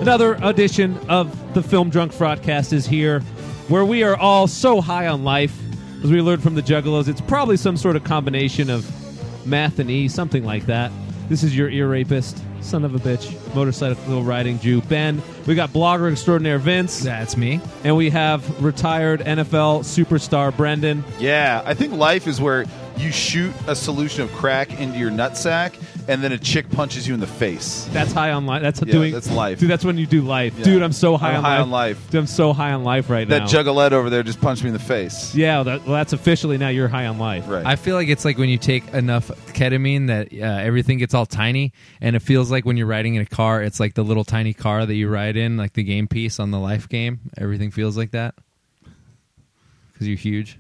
Another edition of the Film Drunk Fraudcast is here, where we are all so high on life. As we learned from the Juggalos, it's probably some sort of combination of math and E, something like that. This is your ear rapist, son of a bitch, motorcycle riding Jew, Ben. We got blogger extraordinaire Vince. That's me. And we have retired NFL superstar Brendan. Yeah, I think life is where you shoot a solution of crack into your nutsack, and then a chick punches you in the face. That's high on life. That's life. Dude, that's when you do life. Yeah. Dude, I'm so high I'm on life. Dude, I'm so high on life right now. That juggalette over there just punched me in the face. Yeah, that's officially now you're high on life. Right. I feel like it's like when you take enough ketamine that everything gets all tiny, and it feels like when you're riding in a car, it's like the little tiny car that you ride in, like the game piece on the life game. Everything feels like that because you're huge.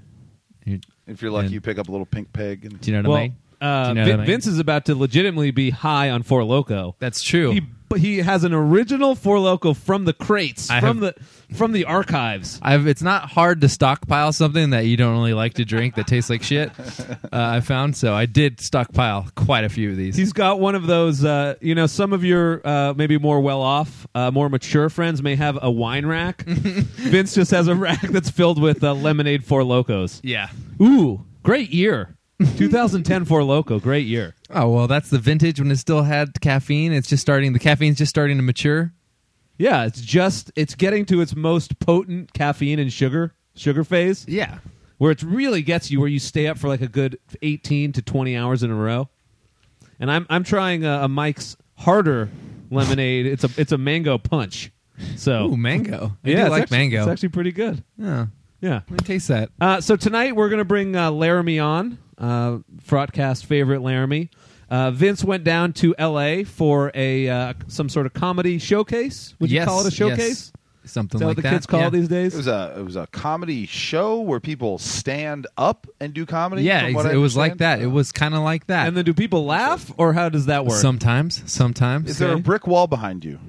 If you're lucky, you pick up a little pink pig. And Do you know what I mean? Vince is about to legitimately be high on Four Loko. That's true. He has an original Four Loko from the crates, from the archives. It's not hard to stockpile something that you don't really like to drink that tastes like shit. I found so I did stockpile quite a few of these. He's got one of those. Some of your maybe more well-off, more mature friends may have a wine rack. Vince just has a rack that's filled with lemonade Four Lokos. Yeah. Ooh, great year. 2010 Four Loko, great year. Oh, well, that's the vintage when it still had caffeine. The caffeine's just starting to mature. Yeah, it's getting to its most potent caffeine and sugar phase. Yeah. Where it really gets you, where you stay up for like a good 18 to 20 hours in a row. And I'm trying a Mike's Harder lemonade. It's a mango punch. So Ooh, mango. I yeah, do like mango. It's actually pretty good. Yeah. Yeah. Let me taste that. So tonight we're going to bring Laramie on, Fraudcast favorite Laramie. Vince went down to L.A. for some sort of comedy showcase. Would you call it a showcase? Yes. Something Is that like what the kids call it these days? It was a comedy show where people stand up and do comedy. Yeah, from what I it was like understand? that. It was kind of like that. And then do people laugh, or how does that work? Sometimes. Is there a brick wall behind you?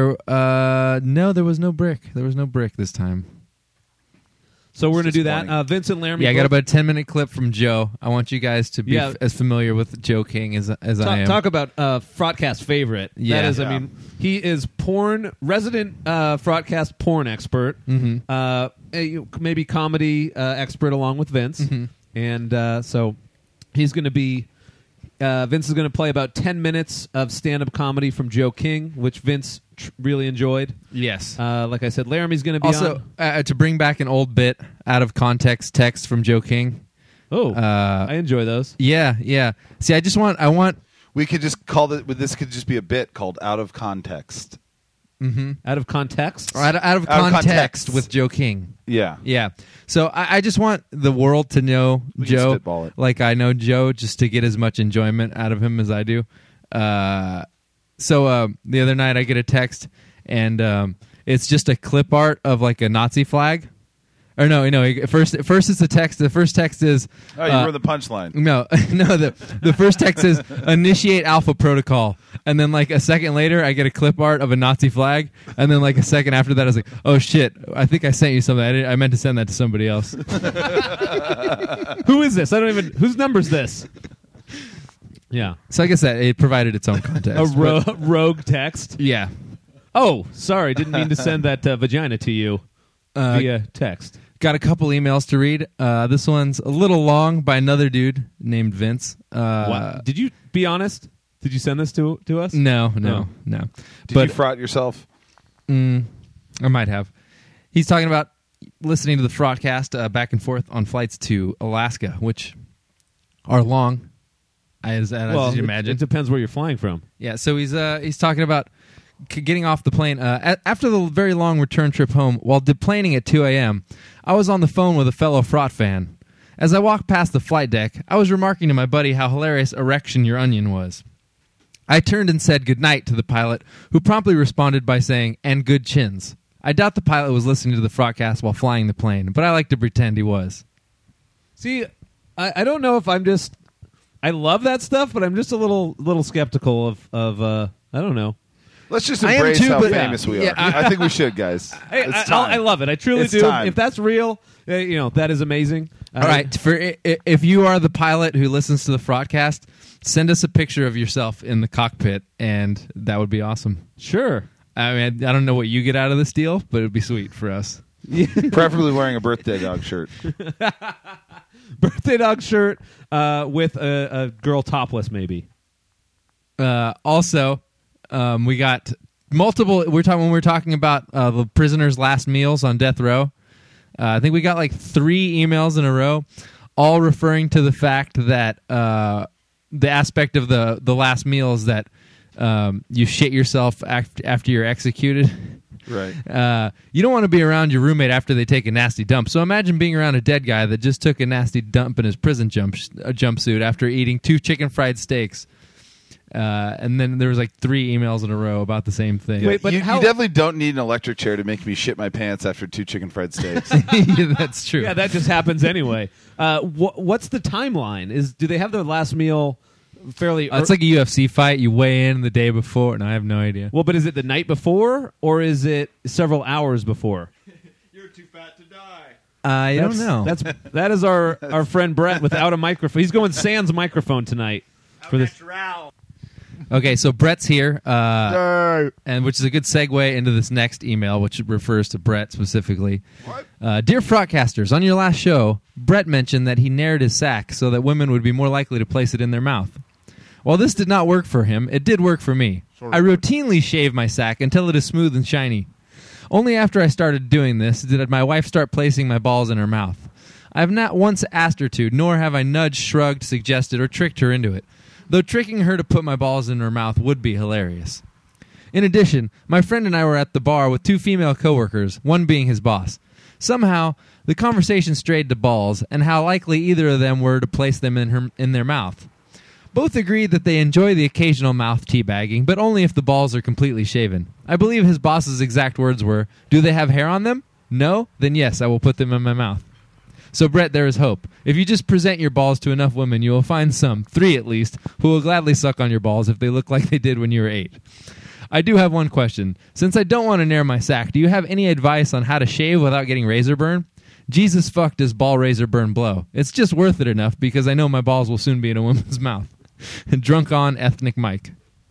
No, there was no brick. There was no brick this time. So we're going to do that. Vince and Laramie. Yeah, I got about a 10-minute clip from Joe. I want you guys to be as familiar with Joe King as I am. Talk about Fraudcast favorite. Yeah. That is, I mean, he is resident Fraudcast porn expert. Mm-hmm. Maybe comedy expert along with Vince. Mm-hmm. And so he's going to be... Vince is going to play about 10 minutes of stand-up comedy from Joe King, which Vince really enjoyed. Yes. Like I said, Laramie's going to be also, to bring back an old bit, out of context text from Joe King. Oh, I enjoy those. Yeah. See, I want... We could just call it... This could just be a bit called Out of Context. Mm-hmm. Out of context? Or out of context with Joe King. Yeah. So I just want the world to know Joe, like I know Joe, just to get as much enjoyment out of him as I do. So the other night I get a text, and it's just a clip art of like a Nazi flag. Or no. First it's a text. The first text is... Oh, you were the punchline. No. The first text is initiate Alpha Protocol, and then like a second later, I get a clip art of a Nazi flag, and then like a second after that, I was like, "Oh shit! I think I sent you something. I meant to send that to somebody else." Who is this? I don't even... Whose number's this? Yeah. So I guess that it provided its own context. Rogue text? Yeah. Oh, sorry. Didn't mean to send that vagina to you via text. Got a couple emails to read. This one's a little long by another dude named Vince. What? Did you be honest? Did you send this to us? No. Did you fraud yourself? I might have. He's talking about listening to the Fraudcast back and forth on flights to Alaska, which are long, as you imagine. It depends where you're flying from. Yeah, so he's talking about getting off the plane. After the very long return trip home, while deplaning at 2 a.m., I was on the phone with a fellow Fraught fan. As I walked past the flight deck, I was remarking to my buddy how hilarious Erection Your Onion was. I turned and said goodnight to the pilot, who promptly responded by saying, "And good chins." I doubt the pilot was listening to the Fraudcast while flying the plane, but I like to pretend he was. See, I don't know if I'm just... I love that stuff, but I'm just a little skeptical of I don't know. Let's just embrace how famous we are. Yeah, I think we should, guys. I love it. I truly do. Time. If that's real, that is amazing. All right. If you are the pilot who listens to the Fraudcast, send us a picture of yourself in the cockpit, and that would be awesome. Sure. I mean, I don't know what you get out of this deal, but it'd be sweet for us. Preferably wearing a birthday dog shirt. Birthday dog shirt with a girl topless, maybe. Also, we got multiple. When we're talking about the prisoners' last meals on death row. I think we got like 3 emails in a row, all referring to the fact that the aspect of the last meal is that you shit yourself after you're executed. Right. You don't want to be around your roommate after they take a nasty dump. So imagine being around a dead guy that just took a nasty dump in his prison jumpsuit after eating 2 chicken fried steaks. And then there was like 3 emails in a row about the same thing. Yeah, Wait, but you how- definitely don't need an electric chair to make me shit my pants after 2 chicken fried steaks. Yeah, that's true. Yeah, that just happens anyway. What's the timeline? Do they have their last meal fairly? It's like a UFC fight. You weigh in the day before, and I have no idea. well, but is it the night before or is it several hours before? You're too fat to die. I don't know. That is our friend Brett without a microphone. He's going sans microphone tonight for this. Okay, so Brett's here, and which is a good segue into this next email, which refers to Brett specifically. Dear Frogcasters, on your last show, Brett mentioned that he narrowed his sack so that women would be more likely to place it in their mouth. While this did not work for him, it did work for me. I routinely shave my sack until it is smooth and shiny. Only after I started doing this did my wife start placing my balls in her mouth. I have not once asked her to, nor have I nudged, shrugged, suggested, or tricked her into it. Though tricking her to put my balls in her mouth would be hilarious. In addition, my friend and I were at the bar with 2 female coworkers, one being his boss. Somehow, the conversation strayed to balls and how likely either of them were to place them in their mouth. Both agreed that they enjoy the occasional mouth teabagging, but only if the balls are completely shaven. I believe his boss's exact words were, "Do they have hair on them? No? Then yes, I will put them in my mouth." So, Brett, there is hope. If you just present your balls to enough women, you will find some, 3 at least, who will gladly suck on your balls if they look like they did when you were 8. I do have one question. Since I don't want to narrow my sack, do you have any advice on how to shave without getting razor burn? Jesus fuck, does ball razor burn blow? It's just worth it enough because I know my balls will soon be in a woman's mouth. Drunk on Ethnic Mike.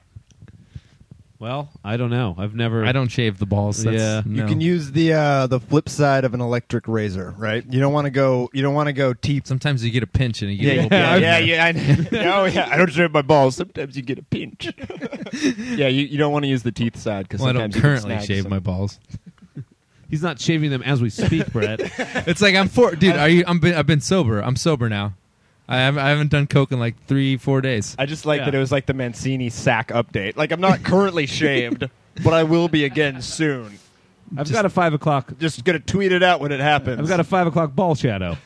Well, I don't know. I don't shave the balls. Yeah. No. You can use the flip side of an electric razor, right? You don't want to go teeth. Sometimes you get a pinch and you get a little blood. Oh yeah, I don't shave my balls. Sometimes you get a pinch. Yeah, you don't want to use the teeth side because Well, I don't sometimes currently you can snag shave some. my balls. He's not shaving them as we speak, Brett. It's like dude. I've been sober. I'm sober now. I haven't done coke in like 3-4 days. I just like Yeah. that it was like the Mancini sack update. Like I'm not currently shaved, but I will be again soon. I've got a 5 o'clock. Just gonna tweet it out when it happens. I've got a 5 o'clock ball shadow.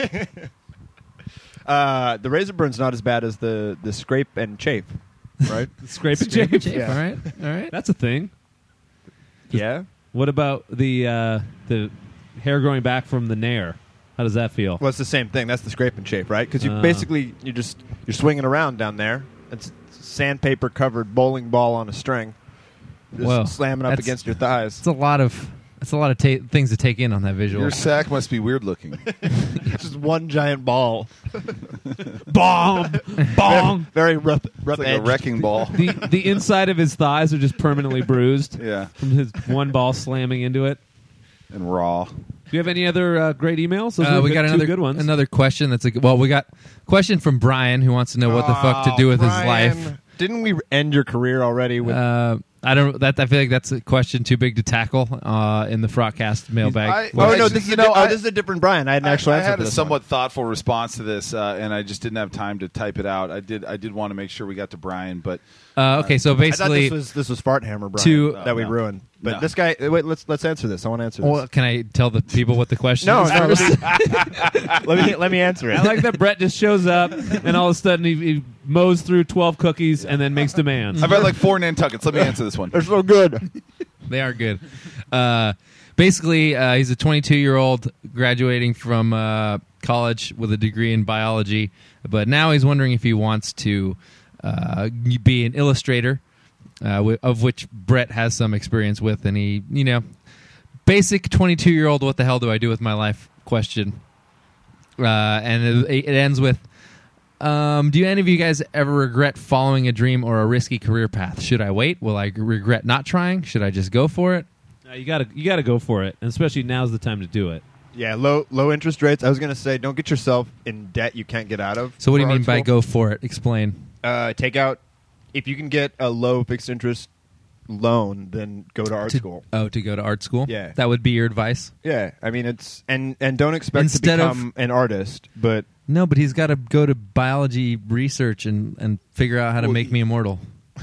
The razor burn's not as bad as the scrape and chafe, right? Scrape and chafe. Yeah. All right. That's a thing. Yeah. What about the hair growing back from the nair? How does that feel? Well, it's the same thing. That's the scrape and chafe, right? Because you're swinging around down there. It's sandpaper covered bowling ball on a string, just Whoa. slamming up That's- against your thighs. It's a lot of things to take in on that visual. Your sack must be weird looking. It's just one giant ball. Bomb! Bong! Very rough It's like a edged. wrecking ball. The inside of his thighs are just permanently bruised Yeah, from his one ball slamming into it. and raw. Do you have any other great emails? Those were we got two another good ones. Another question. We got a question from Brian who wants to know what the fuck to do with his life. Didn't we end your career already with I don't. I feel like that's a question too big to tackle in the Frogcast mailbag. Well, Oh no! actually, This is you know, this is a different Brian. I had an actual I answer had for a this somewhat thoughtful response to this, and I just didn't have time to type it out. I did want to make sure we got to Brian, but Okay, so one. I thought basically, this was Fart Hammer Brian To- that we No. ruined. But No. this guy, wait, let's answer this. I want to answer this. well, can I tell the people what the question No, is? no, first? let me answer it. I like that Brett just shows up and all of a sudden he mows through 12 cookies and then makes demands. I've had like 4 Nantuckets. Let me answer this one. They're so good. They are good. Basically, he's a 22-year-old graduating from college with a degree in biology, but now he's wondering if he wants to be an illustrator, of which Brett has some experience with, and he, basic 22-year-old, what the hell do I do with my life question. And it ends with, Do any of you guys ever regret following a dream or a risky career path? Should I wait? Will I regret not trying? Should I just go for it? You gotta go for it, and especially now's the time to do it. Yeah, low interest rates. I was going to say, don't get yourself in debt you can't get out of. So what do you for mean art by school. go for it? Explain. Take out, if you can get a low fixed interest loan, then go to art school. Oh, to go to art school? Yeah. That would be your advice? Yeah, I mean it's and don't expect Instead to of- become an artist, but No, but he's got to go to biology research and figure out how to Well, make me immortal.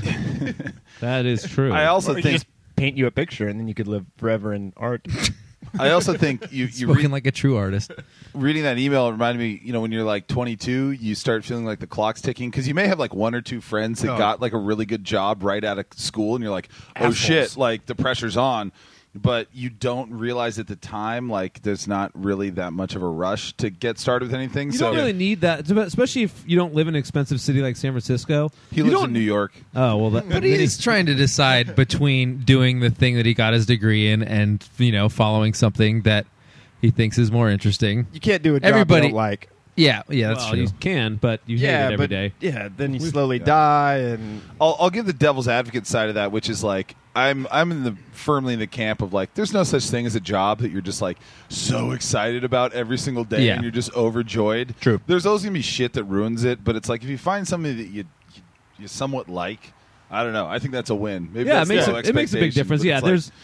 That is true. I also or you think just paint you a picture and then you could live forever in art. I also think you Spoken like a true artist. reading that email reminded me, when you're like 22, you start feeling like the clock's ticking because you may have like one or two friends that Oh. got like a really good job right out of school, and you're like, oh Assholes. shit, like the pressure's on. But you don't realize at the time, like there's not really that much of a rush to get started with anything. You so don't really need that, especially if you don't live in an expensive city like San Francisco. he You lives don't- in New York. Oh well, that, But he is trying to decide between doing the thing that he got his degree in and, following something that he thinks is more interesting. You can't do a job Everybody- you don't like. Yeah, that's well, true. you can, but you hate Yeah, it every but day. yeah, then you slowly die, and I'll give the devil's advocate side of that, which is like I'm firmly in the camp of like there's no such thing as a job that you're just like so excited about every single day Yeah. and you're just overjoyed. True. There's always gonna be shit that ruins it, but it's like if you find something that you somewhat like, I don't know. I think that's a win. Maybe Yeah, it that's makes low it makes a big expectations, difference. but Yeah, it's like- there's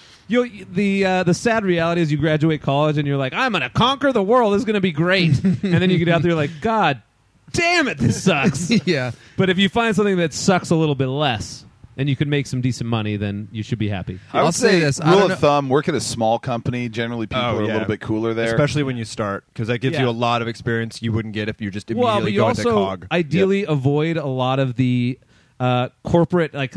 the sad reality is you graduate college and you're like, I'm gonna conquer the world. This is gonna be great, and then you get out there you're like, God damn it, this sucks. yeah. But if you find something that sucks a little bit less and you can make some decent money, then you should be happy. I would I'll say this, I Rule don't of thumb: work at a small company. Generally, people Oh, are a yeah. little bit cooler there. especially when you start, because that gives Yeah. you a lot of experience you wouldn't get if you just Well, immediately but you go into also cog. ideally avoid a lot of the corporate, like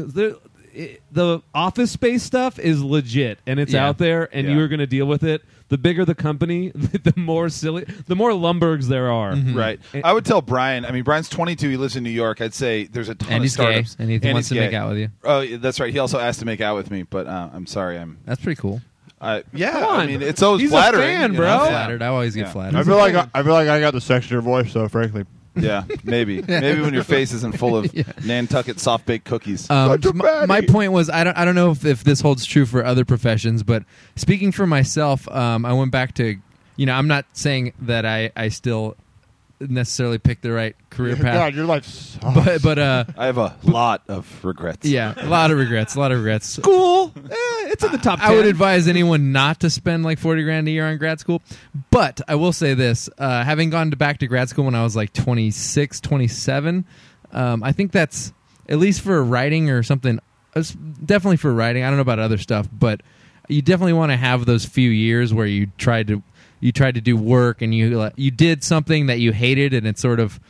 the office space stuff is legit and it's Yeah. out there, and Yeah. you are going to deal with it. The bigger the company, the more Lumbergs there are. Right. I would tell Brian. I mean, Brian's 22. He lives in New York. I'd say there's a ton And of he's gay, startups. and he wants he's to make gay. out with you. Oh, that's right. He also asked to make out with me, but I'm sorry. That's pretty cool. Yeah. Come on. I mean, it's always He's a flattering, fan, you bro. know? I'm Yeah. flattered. I always get Yeah. flattered. I feel like I got the sexier voice, though. Frankly, Yeah, maybe when your face isn't full of Nantucket soft baked cookies. Such a My baddie. point was, I don't know if this holds true for other professions, but speaking for myself, I went back to, I'm not saying that I still necessarily picked the right career path, God, your life sucks. but I have a lot of regrets. yeah, a lot of regrets. School, it's in the top 10. I would advise anyone not to spend like $40,000 a year on grad school. But I will say this, having gone back to grad school when I was like 26, 27, I think that's, at least for writing or something, definitely for writing. I don't know about other stuff, but you definitely want to have those few years where you tried to do work and you did something that you hated, and it sort of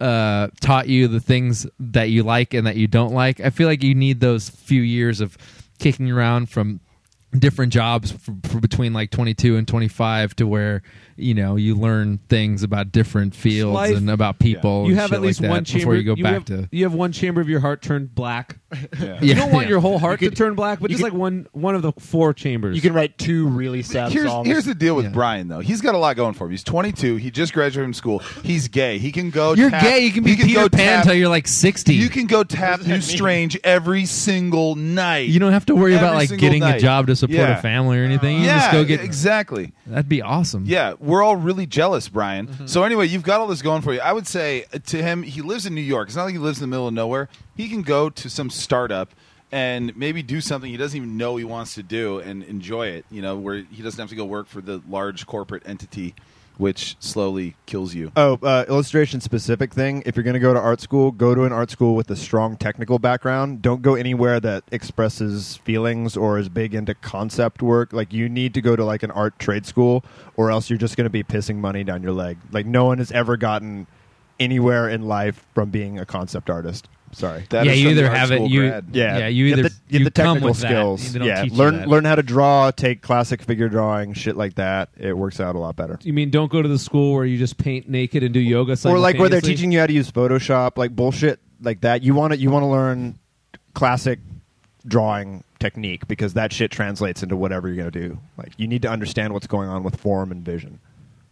taught you the things that you like and that you don't like. I feel like you need those few years of kicking around from different jobs for between like 22 and 25 to where you learn things about different fields Life- and about people. You and have shit at least like that one chamber. before you go back have, to. You have one chamber of your heart turned black. Yeah. You don't want Yeah. your whole heart You to could- turn black, but you just could- like one of the four chambers. You can write 2 really sad songs. Here's the deal with Yeah. Brian, though. He's got a lot going for him. He's 22. He just graduated from school. He's gay. He can go. You're tap- gay. You can be he Peter go Pan tap- until you're like 60. You can go tap does that New mean? Strange every single night. You don't have to worry Every about like single getting a night. job to support Yeah. a family or anything. You yeah, just go get. exactly. That'd be awesome. Yeah, we're all really jealous, Brian. Mm-hmm. So anyway, you've got all this going for you. I would say to him, he lives in New York. It's not like he lives in the middle of nowhere. He can go to some startup and maybe do something he doesn't even know he wants to do and enjoy it, where he doesn't have to go work for the large corporate entity, which slowly kills you. Illustration specific thing. If you're going to go to art school, go to an art school with a strong technical background. Don't go anywhere that expresses feelings or is big into concept work. Like, you need to go to like an art trade school, or else you're just going to be pissing money down your leg. Like, no one has ever gotten anywhere in life from being a concept artist. Sorry. That Yeah, is you from the either art have it. school You grad. yeah. You get either the you come technical with that. skills. They don't Yeah, teach you learn that. learn how to draw. Take classic figure drawing, shit like that. It works out a lot better. You mean don't go to the school where you just paint naked and do yoga Or like where they're simultaneously? teaching you how to use Photoshop, like bullshit like that. You want to learn classic drawing technique, because that shit translates into whatever you're going to do. Like, you need to understand what's going on with form and vision.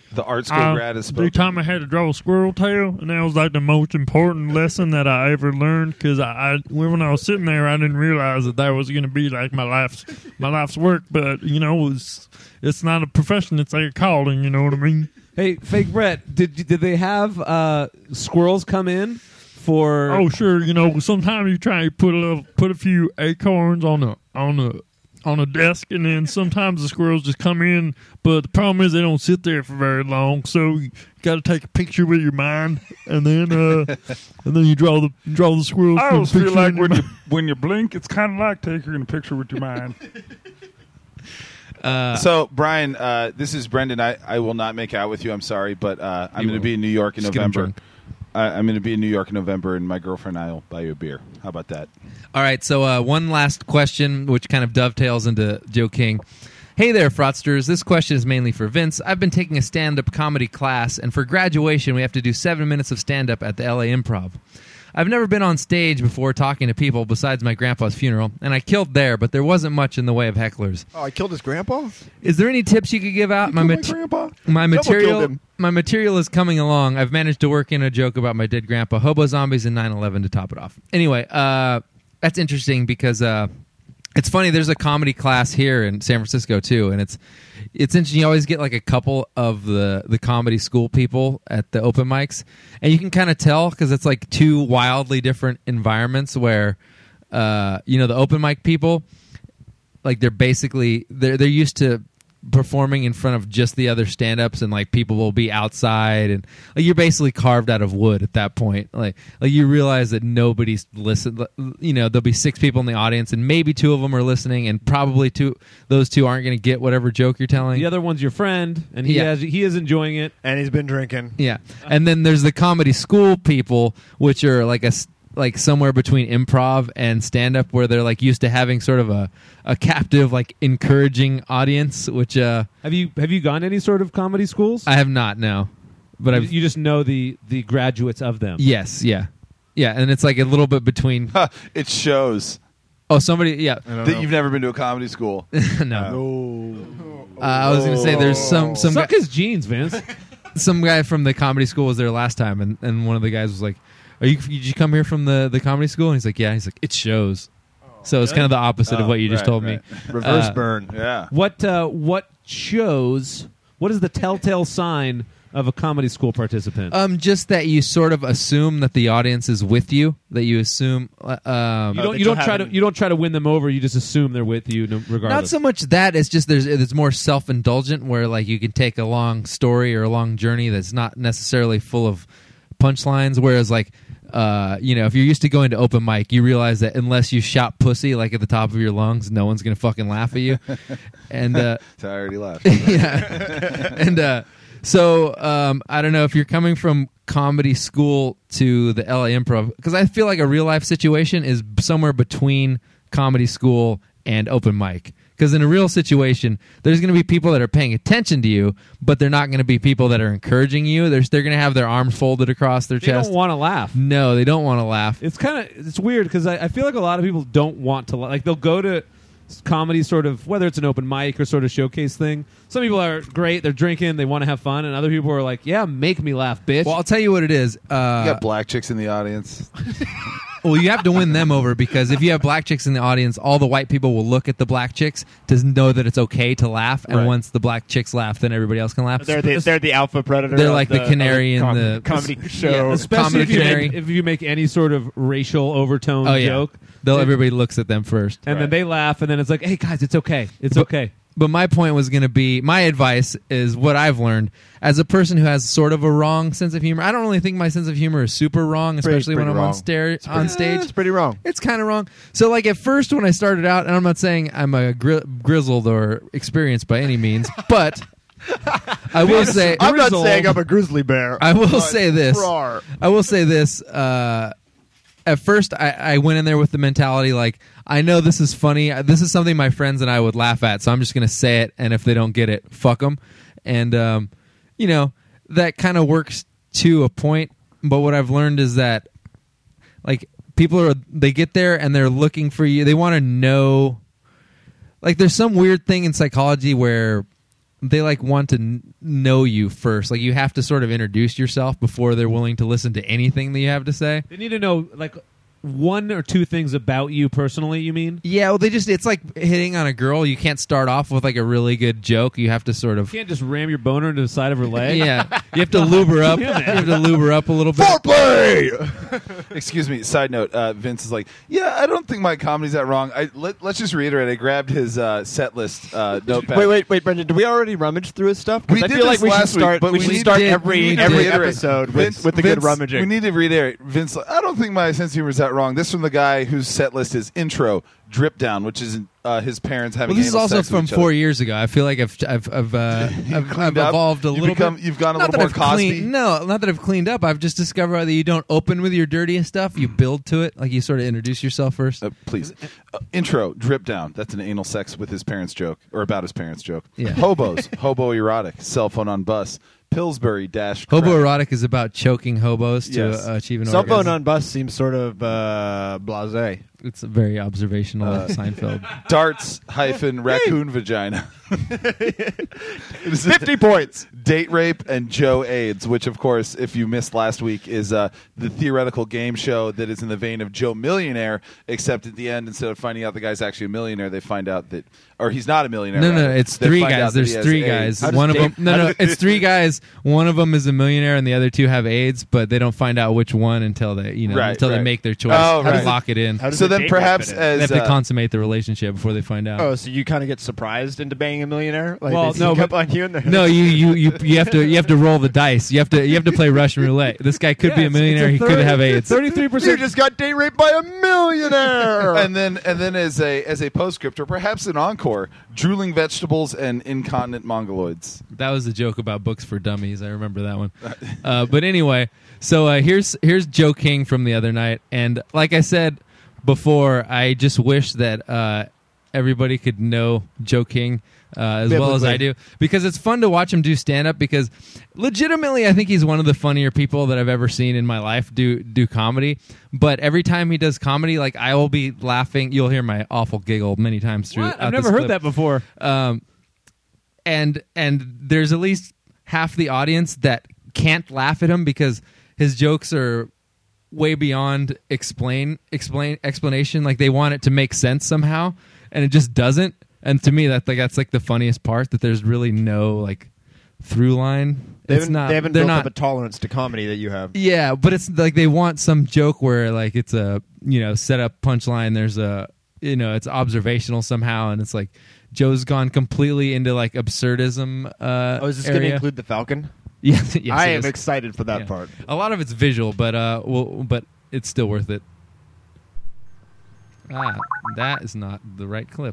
The art school grad is The spoken. time I had to draw a squirrel tail, and that was like the most important lesson that I ever learned. Because when I was sitting there, I didn't realize that was going to be like my life's work. But it's not a profession; it's like a calling. You know what I mean? Hey, Fake Brett, did they have squirrels come in for? Oh, sure. Sometimes you try to put a few acorns on a desk, and then sometimes the squirrels just come in. But the problem is they don't sit there for very long, so you got to take a picture with your mind, and then you draw the squirrels. I put a always feel picture like in your mind. when you blink, it's kind of like taking a picture with your mind. So, Brian, this is Brendan. I will not make out with you. I'm sorry, but I'm going to be in New York in Just get 'em November. drunk. I'm going to be in New York in November, and my girlfriend and I will buy you a beer. How about that? All right, so one last question, which kind of dovetails into Joe King. Hey there, fraudsters. This question is mainly for Vince. I've been taking a stand-up comedy class, and for graduation, we have to do 7 minutes of stand-up at the LA Improv. I've never been on stage before talking to people besides my grandpa's funeral, and I killed there, but there wasn't much in the way of hecklers. Oh, I killed his grandpa? Is there any tips you could give out? My grandpa? My Double killed material, him. my material is coming along. I've managed to work in a joke about my dead grandpa, hobo zombies, and 9/11 to top it off. Anyway, that's interesting because it's funny. There's a comedy class here in San Francisco too, and it's interesting. You always get like a couple of the comedy school people at the open mics, and you can kind of tell because it's like two wildly different environments where the open mic people, like they're used to performing in front of just the other stand-ups, and like people will be outside, and like you're basically carved out of wood at that point. Like you realize that nobody's listening. There'll be 6 people in the audience, and maybe 2 of them are listening, and probably those 2 aren't going to get whatever joke you're telling. The other one's your friend, and he is enjoying it. And he's been drinking. Yeah, and then there's the comedy school people, which are like somewhere between improv and stand-up, where they're like used to having sort of a captive, like encouraging audience. Which have you gone to any sort of comedy schools? I have not, no, but you just know the graduates of them. Yes, yeah, and it's like a little bit between. It shows Somebody, yeah, that you've never been to a comedy school. no. I was going to say there's some Suck guy, his jeans, Vince. some guy from the comedy school was there last time, and one of the guys was like, did you come here from the comedy school? And he's like, yeah. He's like, it shows. So it's kind of the opposite of what you just told me. Reverse burn. Yeah. What shows? What is the telltale sign of a comedy school participant? Just that you sort of assume that the audience is with you. That you assume. You don't try to win them over. You just assume they're with you, regardless. Not so much that. It's just there's more self-indulgent, where like you can take a long story or a long journey that's not necessarily full of punchlines. Whereas like. If you're used to going to open mic, you realize that unless you shout pussy like at the top of your lungs, no one's going to fucking laugh at you. And I already laughed. yeah. And so I don't know if you're coming from comedy school to the LA Improv, because I feel like a real life situation is somewhere between comedy school and open mic. Because in a real situation, there's going to be people that are paying attention to you, but they're not going to be people that are encouraging you. They're going to have their arms folded across their They chest. don't want to laugh. No, they don't want to laugh. It's weird because I feel like a lot of people don't want to like they'll go to comedy sort of, whether it's an open mic or sort of showcase thing. Some people are great, they're drinking, they want to have fun, and other people are like, yeah, make me laugh, bitch. Well, I'll tell you what it is. You got black chicks in the audience. Well, you have to win them over, because if you have black chicks in the audience, all the white people will look at the black chicks to know that it's okay to laugh, and Right. once the black chicks laugh, then everybody else can laugh. They're the alpha predator. They're of like the canary in the comedy Yeah, show. Especially comedy if you make any sort of racial overtone Oh, yeah. joke. Everybody looks at them first. And then they laugh, and then it's like, hey, guys, it's okay. It's But- okay. But my point was going to be, my advice is what I've learned as a person who has sort of a wrong sense of humor. I don't really think my sense of humor is super wrong, especially when pretty I'm wrong. on stage. It's pretty wrong. It's kind of wrong. So, like, at first when I started out, and I'm not saying I'm a grizzled or experienced by any means, but I will say, I'm not Grizzled. saying I'm a grizzly bear. I will say this. Roar. I will say this. At first, I went in there with the mentality like, I know this is funny. This is something my friends and I would laugh at, so I'm just going to say it, and if they don't get it, fuck them. And, that kind of works to a point, but what I've learned is that, like, they get there and they're looking for you. They want to know, like, there's some weird thing in psychology where they like want to know you first. Like you have to sort of introduce yourself before they're willing to listen to anything that you have to say. They need to know like one or two things about you personally, you mean? Yeah, well, it's like hitting on a girl. You can't start off with like a really good joke. You have to sort of... You can't just ram your boner into the side of her leg. Yeah, you have to lube her up. You have to lube her up a little bit. Foreplay! Excuse me, side note, Vince is like, yeah, I don't think my comedy's that wrong. Let's just reiterate, I grabbed his set list notepad. Wait, Brendan, did we already rummage through his stuff? 'Cause We I did feel like this we should last week, start, but we we should need- start we every need to episode with the good Vince, rummaging. We need to reiterate. Vince, I don't think my sense of humor is that wrong. This from the guy whose set list is intro, drip down, which is his parents having Well, this is anal also sex with from each 4 other. years ago. I feel like I've cleaned up? evolved a You've little become- bit. you've gone a Not little that more I've Cosby? cleaned- No, not that I've cleaned up. I've just discovered that you don't open with your dirtiest stuff. You build to it. Like you sort of introduce yourself first. Please. Intro, drip down. That's an anal sex with his parents joke, or about his parents joke. Yeah. Hobos, hobo erotic, cell phone on bus, Pillsbury dash. Hobo crack. erotic is about choking hobos to Yes. achieve an Cell phone orgasm. on bus seems sort of blasé. It's very observational, like Seinfeld. Darts hyphen raccoon vagina. 50 points. Date rape and Joe AIDS, which of course, if you missed last week, is the theoretical game show that is in the vein of Joe Millionaire, except at the end, instead of finding out the guy's actually a millionaire, they find out that, or he's not a millionaire. No, rather. it's They three find guys. out that he There's has three AIDS. guys. One of them. No, it's three guys. One of them is a millionaire, and the other two have AIDS, but they don't find out which one until they, Right, until they right. make their choice. Oh, How right. to lock it in. How does So the then date perhaps rape fit in? as They have to consummate the relationship before they find out. Oh, so you kind of get surprised into banging a millionaire? Like Well, they no, sneak up but- on you and they're No, you have to roll the dice. You have to play Russian roulette. This guy could be a millionaire. He could have AIDS. 33%. You just got date raped by a millionaire. and then as a postscript or perhaps an encore, drooling vegetables and incontinent mongoloids. That was a joke about books for dummies. I remember that one. But anyway, so here's Joe King from the other night, and like I said before, I just wish that everybody could know Joe King as well as I do, because it's fun to watch him do stand up. Because legitimately, I think he's one of the funnier people that I've ever seen in my life do comedy. But every time he does comedy, like I will be laughing. You'll hear my awful giggle many times through. What? I've never heard that before. And there's at least half the audience that can't laugh at him because his jokes are way beyond explanation. Like they want it to make sense somehow, and it just doesn't. And to me, that's like the funniest part, that there's really no like through line. they It's haven't, not. they haven't they're built not. up a tolerance to comedy that you have. Yeah, but it's like they want some joke where like it's a set up punchline. There's a it's observational somehow, and it's like Joe's gone completely into like absurdism. Is this going to area. include the Falcon? Yes, I it am is. excited for that Yeah. part. A lot of it's visual, but but it's still worth it. That is not the right clip.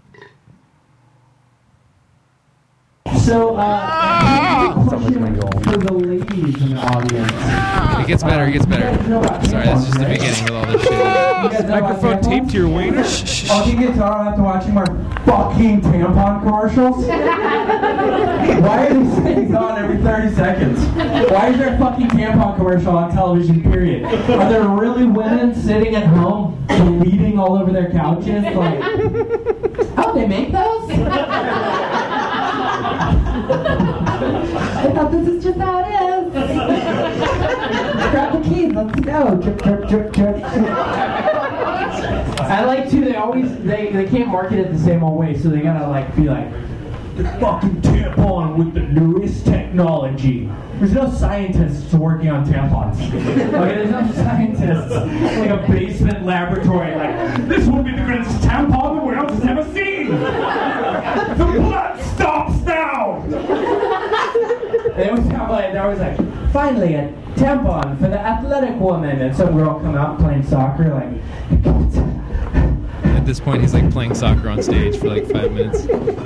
So, question for the ladies in the audience. It gets better. It gets better. Sorry, that's just the beginning with all this shit. Microphone taped to your wiener. All you guitar after watching more fucking tampon commercials? Why are these things on every 30 seconds? Why is there a fucking tampon commercial on television, period? Are there really women sitting at home bleeding all over their couches? Like, oh, they make those? I thought this is just how it is. Grab the keys, let's go. Drip, drip, drip, drip. I like too. They can't market it the same old way, so they gotta like be like the fucking tampon with the newest technology. There's no scientists working on tampons. Okay, there's no scientists like a basement laboratory. Like this will be the greatest tampon the world has ever seen. The blood stops now. They always have like they're always like, finally a tampon for the athletic woman, and some girl come out playing soccer like. At this point, he's like playing soccer on stage for like 5 minutes.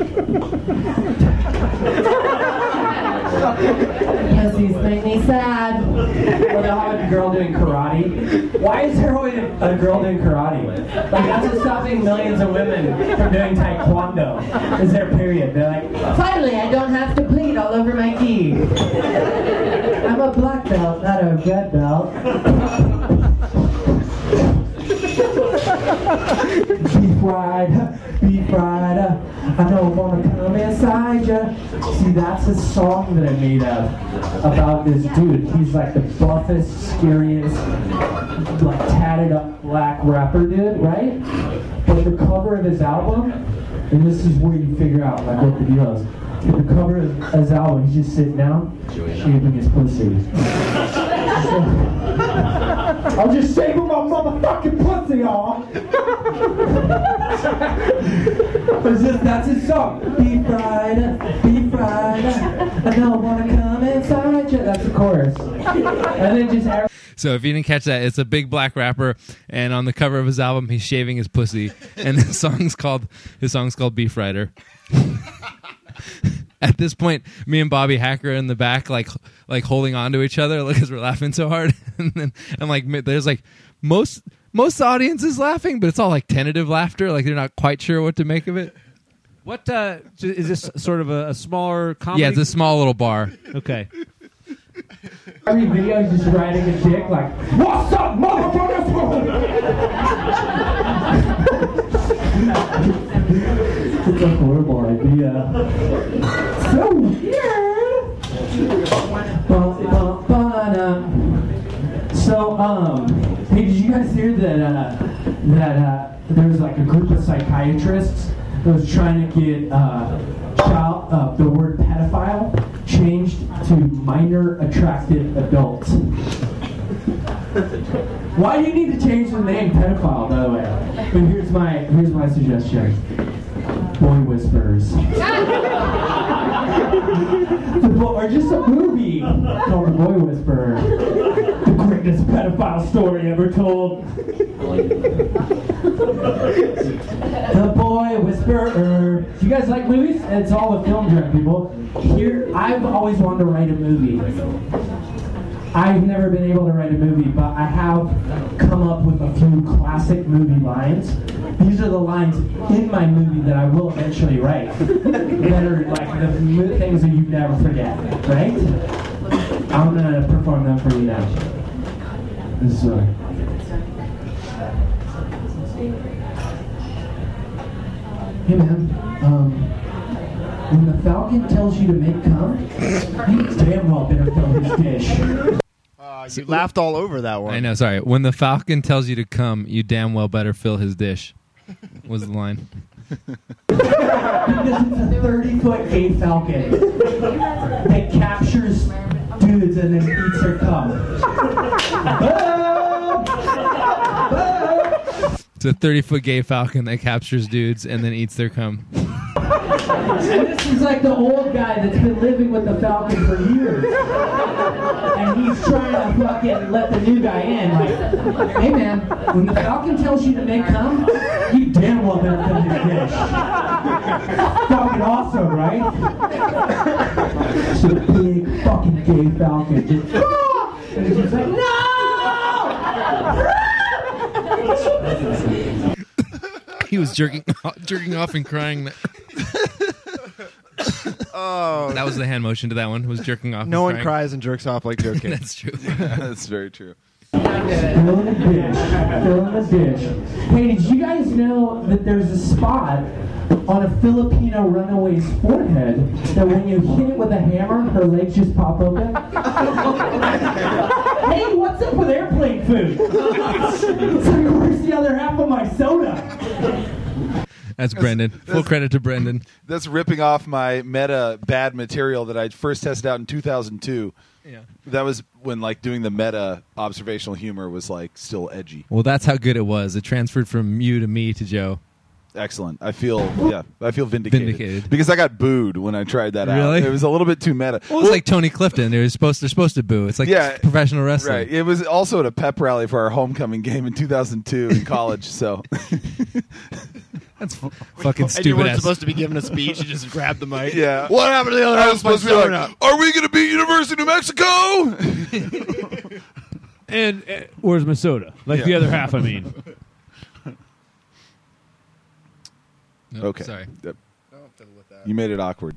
Pussies make me sad. Or they'll have a girl doing karate. Why is there always a girl doing karate? Like that's just stopping millions of women from doing taekwondo. Is their period? They're like, finally, I don't have to bleed all over my gi. I'm a black belt, not a red belt. Beef fried, I don't wanna come inside ya. See, that's a song that I made up about this dude. He's like the buffest, scariest, like tatted up black rapper dude, right? But the cover of his album, and this is where you figure out like what the deal is. The cover of his album, he's just sitting down, shaving his pussy. I'll just shave my motherfucking pussy, y'all. That's his song. Be fried, I don't wanna come inside you. That's the chorus. And then just So if you didn't catch that, it's a big black rapper, and on the cover of his album, he's shaving his pussy, and his song's called Beef Rider. At this point, me and Bobby Hacker are in the back, like holding on to each other, because we're laughing so hard. And then I'm like, there's like most of the audience is laughing, but it's all like tentative laughter, like they're not quite sure what to make of it. What is this? Sort of a smaller comedy? Yeah, it's a small little bar. Okay. every video he's just riding a dick like, what's up, motherfuckers? It's a horrible idea. So weird. So, hey, did you guys hear that there was like a group of psychiatrists that was trying to get the word pedophile changed to minor attracted adults? Why do you need to change the name pedophile, by the way? But here's my suggestion. Boy Whisperers. Or just a movie called The Boy Whisperer. The greatest pedophile story ever told. The Boy Whisperer. Do you guys like movies? It's all the film drunk people. Here, I've always wanted to write a movie. I've never been able to write a movie, but I have come up with a few classic movie lines. These are the lines in my movie that I will eventually write. That are like the things that you never forget, right? I'm gonna perform them for you now. This is hey man, when the Falcon tells you to make cum, you damn well better fill his dish. You laughed all over that one. I know, sorry. When the Falcon tells you to come, you damn well better fill his dish. Was the line. Because it's a 30-foot gay falcon that captures dudes and then eats their cum. It's a 30-foot gay falcon that captures dudes and then eats their cum. And this is like the old guy that's been living with the falcon for years. And he's trying to fucking let the new guy in. Like, hey man, when the falcon tells you to make cum, you damn well better fill your dish. Fucking awesome, right? It's a big fucking gay falcon. Just, and he's just like, no! He was jerking off and crying. Oh, That was the hand motion to that one. Was jerking off. no and one crying. cries and jerks off like Joe King. That's true. That's very true. Fill in the dish. Fill in the dish. Hey, did you guys know that there's a spot on a Filipino runaway's forehead that when you hit it with a hammer, her legs just pop open? Hey, what's up with airplane food? It's like, where's the other half of my soda? That's Brendan. Full credit to Brendan. That's ripping off my meta bad material that I first tested out in 2002. Yeah. That was when like doing the meta observational humor was like still edgy. Well, that's how good it was. It transferred from you to me to Joe. Excellent. I feel vindicated. Because I got booed when I tried that out. Really? It was a little bit too meta. Well, it's like Tony Clifton. They're supposed to boo. It's like professional wrestling. Right. It was also at a pep rally for our homecoming game in 2002 in college. So That's fucking And you stupid weren't ass. supposed to be giving a speech. You just grabbed the mic. yeah. What happened to the other I half was of my supposed to be soda? like, "Are we going to beat University of New Mexico?" And where's my soda? Like the other half, I mean. Nope, Okay. Sorry. Yep. You made it awkward.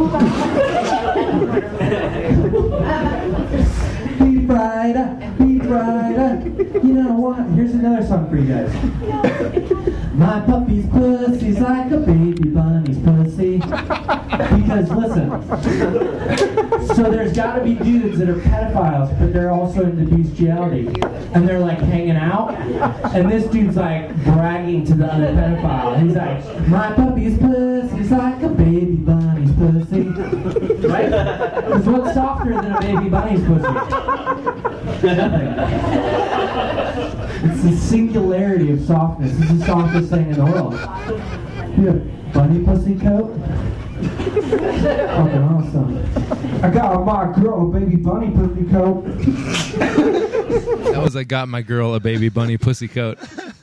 Be fried, be fried. You know what? Here's another song for you guys. My puppy's pussy's like a baby bunny's pussy. Because listen, so there's got to be dudes that are pedophiles, but they're also into bestiality, and they're like hanging out, and this dude's like bragging to the other pedophile. He's like, my puppy's pussy's like a baby bunny's pussy. Right? Because what's softer than a baby bunny's pussy? Nothing. It's the singularity of softness. It's the softest thing in the world. You have bunny pussy coat? Fucking awesome. I got my girl a baby bunny pussy coat. That was I got my girl a baby bunny pussy coat.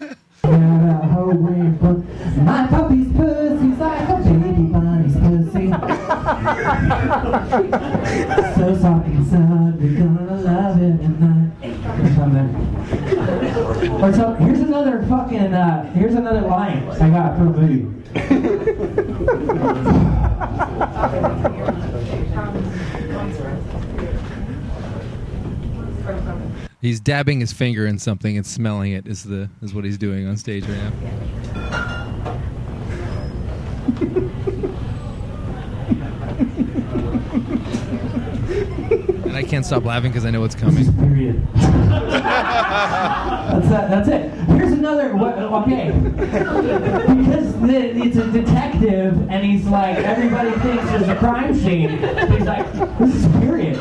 My puppy's pussy's like a baby bunny's pussy. So soft inside, we're gonna love it tonight. Or something. Or so, here's another fucking, here's another line I got for a movie. He's dabbing his finger in something and smelling it is what he's doing on stage right now. And I can't stop laughing because I know what's coming. Period. That's it. Here's another. Okay. Because it's a detective, and he's like, everybody thinks there's a crime scene. He's like, this is period.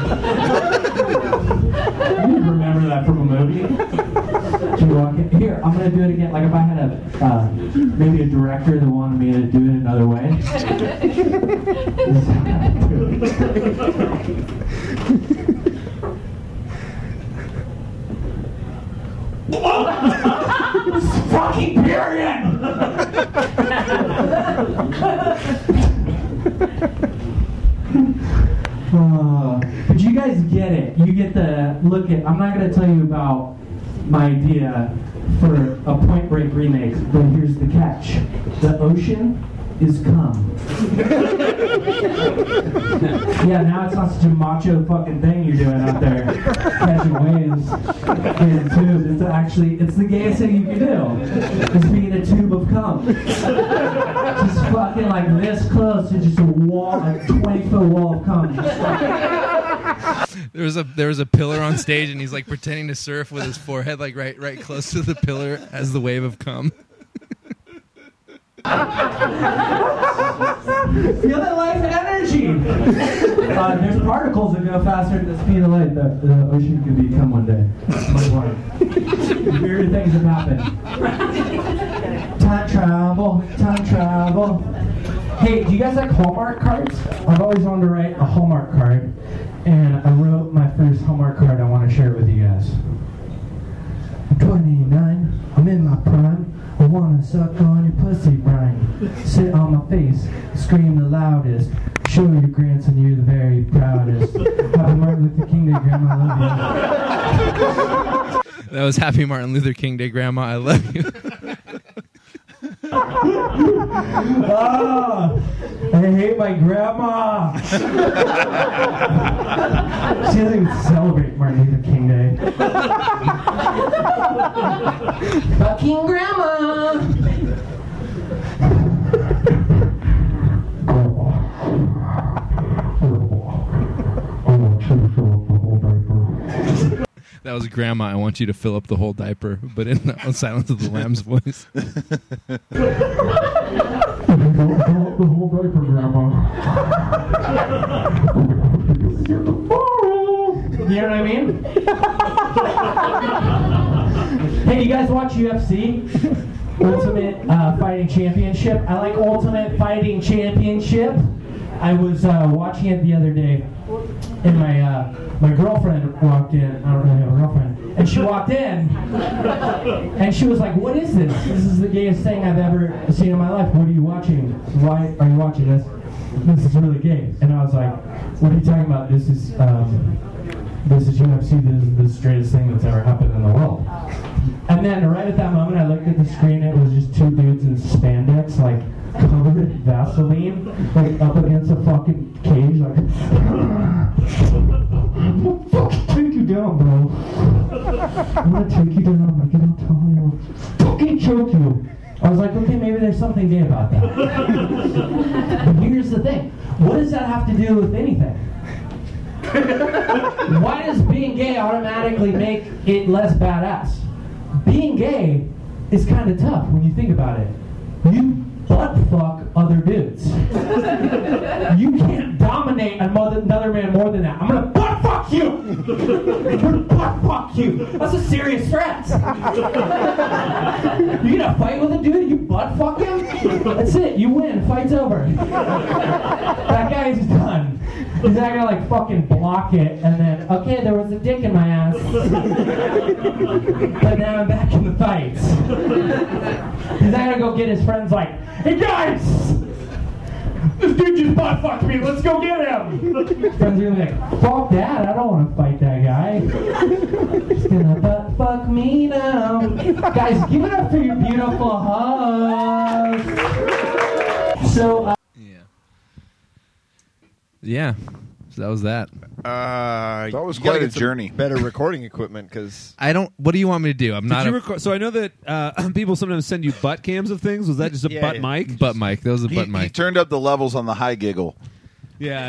You remember that from a movie? Here, I'm gonna do it again. Like if I had a maybe a director that wanted me to do it another way. Fucking period! But you guys get it. You get the look at. I'm not going to tell you about my idea for a Point Break remake, but here's the catch. The ocean is cum. Yeah, now it's not such a macho fucking thing you're doing out there, catching waves in tubes. It's the gayest thing you can do. Is be in a tube of cum. Just fucking like this close to just a wall, a 20-foot wall of cum. There was a pillar on stage and he's like pretending to surf with his forehead like right close to the pillar as the wave of cum. Feel that life energy. There's particles that go faster than the speed of light. The ocean could become one day. Weird things have happened. Time travel. Hey, do you guys like Hallmark cards? I've always wanted to write a Hallmark card, and I wrote my first Hallmark card. I want to share it with you guys. I'm 29. I'm in my prime. I wanna suck on your pussy, Brian. Sit on my face, scream the loudest. Show your grandson you're the very proudest. Happy Martin Luther King Day, Grandma, I love you. That was Happy Martin Luther King Day, Grandma, I love you. I hate my grandma. She doesn't even celebrate Martin Luther King Day. Fucking grandma. That was Grandma, I want you to fill up the whole diaper, but in the Silence of the Lambs voice. The whole diaper, Grandma. You know what I mean? Hey, you guys watch UFC? Ultimate Fighting Championship? I like Ultimate Fighting Championship. I was watching it the other day, and my girlfriend walked in. I don't really have a girlfriend. And she walked in, and she was like, "What is this? This is the gayest thing I've ever seen in my life. What are you watching? Why are you watching this? This is really gay." And I was like, "What are you talking about? This is UFC. This is the straightest thing that's ever happened in the world." And then right at that moment, I looked at the screen. It was just two dudes in spandex, like covered in Vaseline, like up against a fucking cage, like. I'm gonna fucking take you down, bro. I'm gonna take you down. Like, I'm telling you, I'll fucking choke you. I was like, okay, maybe there's something gay about that. that have to do with anything? Why does being gay automatically make it less badass? Being gay is kind of tough when you think about it. You butt fuck other dudes. You can't dominate another man more than that. I'm gonna butt fuck you. I'm gonna butt fuck you. That's a serious threat. You gonna fight with a dude? You butt fuck him? That's it. You win. Fight's over. That guy's done. He's not gonna like fucking block it and then okay, there was a dick in my ass, but now I'm back in the fight. He's not gonna go get his friends like, hey guys, this dude just butt fucked me. Let's go get him. Friends are gonna be like, fuck that. I don't want to fight that guy. He's gonna butt fuck me now. Guys, give it up for your beautiful hugs. So. Yeah. So that was that. That was you quite gotta a get some journey. Better recording equipment because I don't. What do you want me to do? I'm Did not you a record? So I know that people sometimes send you butt cams of things. Was that just a Yeah, butt yeah. mic? butt mic. That was a butt He mic. turned up the levels on the high giggle. Yeah.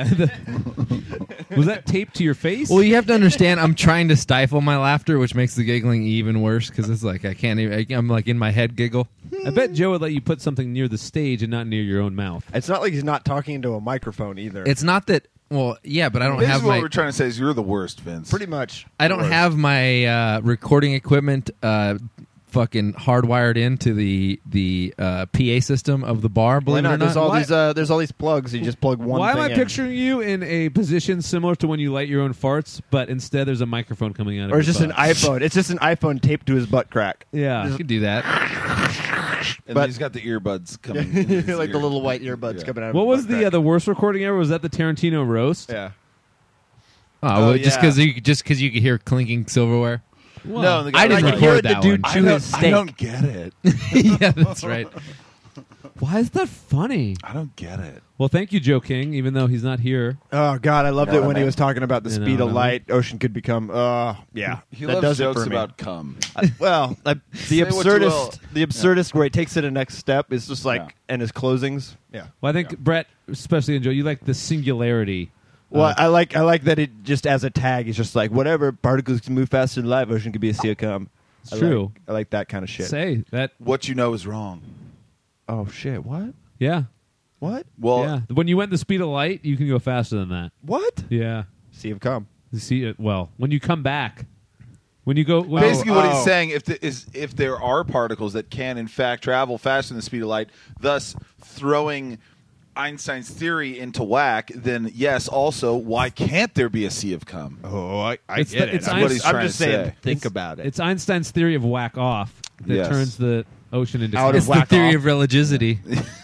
Was that taped to your face? Well, you have to understand. I'm trying to stifle my laughter, which makes the giggling even worse because it's like I can't even. I'm like in my head giggle. I bet Joe would let you put something near the stage and not near your own mouth. it's not like he's not talking into a microphone either. It's not that. Well, yeah, but I don't This have is what my. we're trying to say is you're the worst, Vince. pretty much. I don't have my recording equipment fucking hardwired into the PA system of the bar. Why Believe it or not? There's not. all Why- these. There's all these plugs. You just plug one. Why am thing I in. picturing you in a position similar to when you light your own farts, but instead there's a microphone coming out of Or it's your just an butt? iPhone. It's just an iPhone taped to his butt crack. Yeah. You could do that. And But- he's got the earbuds coming. in his like the ear. little white earbuds Yeah. coming out. of What his was butt crack. the worst recording ever? Was that the Tarantino roast? Yeah. Oh, well, just yeah. because you could hear clinking silverware. Well, No, the guy I didn't was record like, heard the that dude one. chew his steak. I don't get it. Yeah, that's right. why is that funny? I don't get it. Well, thank you, Joe King, even though he's not here. Oh God, I loved No, it when that he makes- was talking about the You speed know, of light. Ocean could become. Yeah. He that loves does jokes it for me. about cum. Well, the Say what you will. absurdist where he takes it a next step is just like, Yeah. and his closings. Yeah. Well, I think Brett, especially, and Joe, you like the singularity. Well, I like that it just as a tag is just like whatever particles can move faster than light. Ocean could be a sea of cum. It's true. I like that kind of shit. Say that. What you know is wrong. Oh shit! What? Yeah. What? Well, Yeah. When you went the speed of light, you can go faster than that. What? Yeah. Sea of cum. You see it. Well, when you come back, when you go. When basically, what he's oh. saying if there are particles that can in fact travel faster than the speed of light, thus throwing Einstein's theory into whack, then yes, also why can't there be a sea of cum? Oh, I It's get the- it. it's I'm what just, he's I'm trying just to saying. say. Think about it. It's Einstein's theory of whack off that Yes. turns the ocean into Out cum. of It's the whack theory off. of religosity.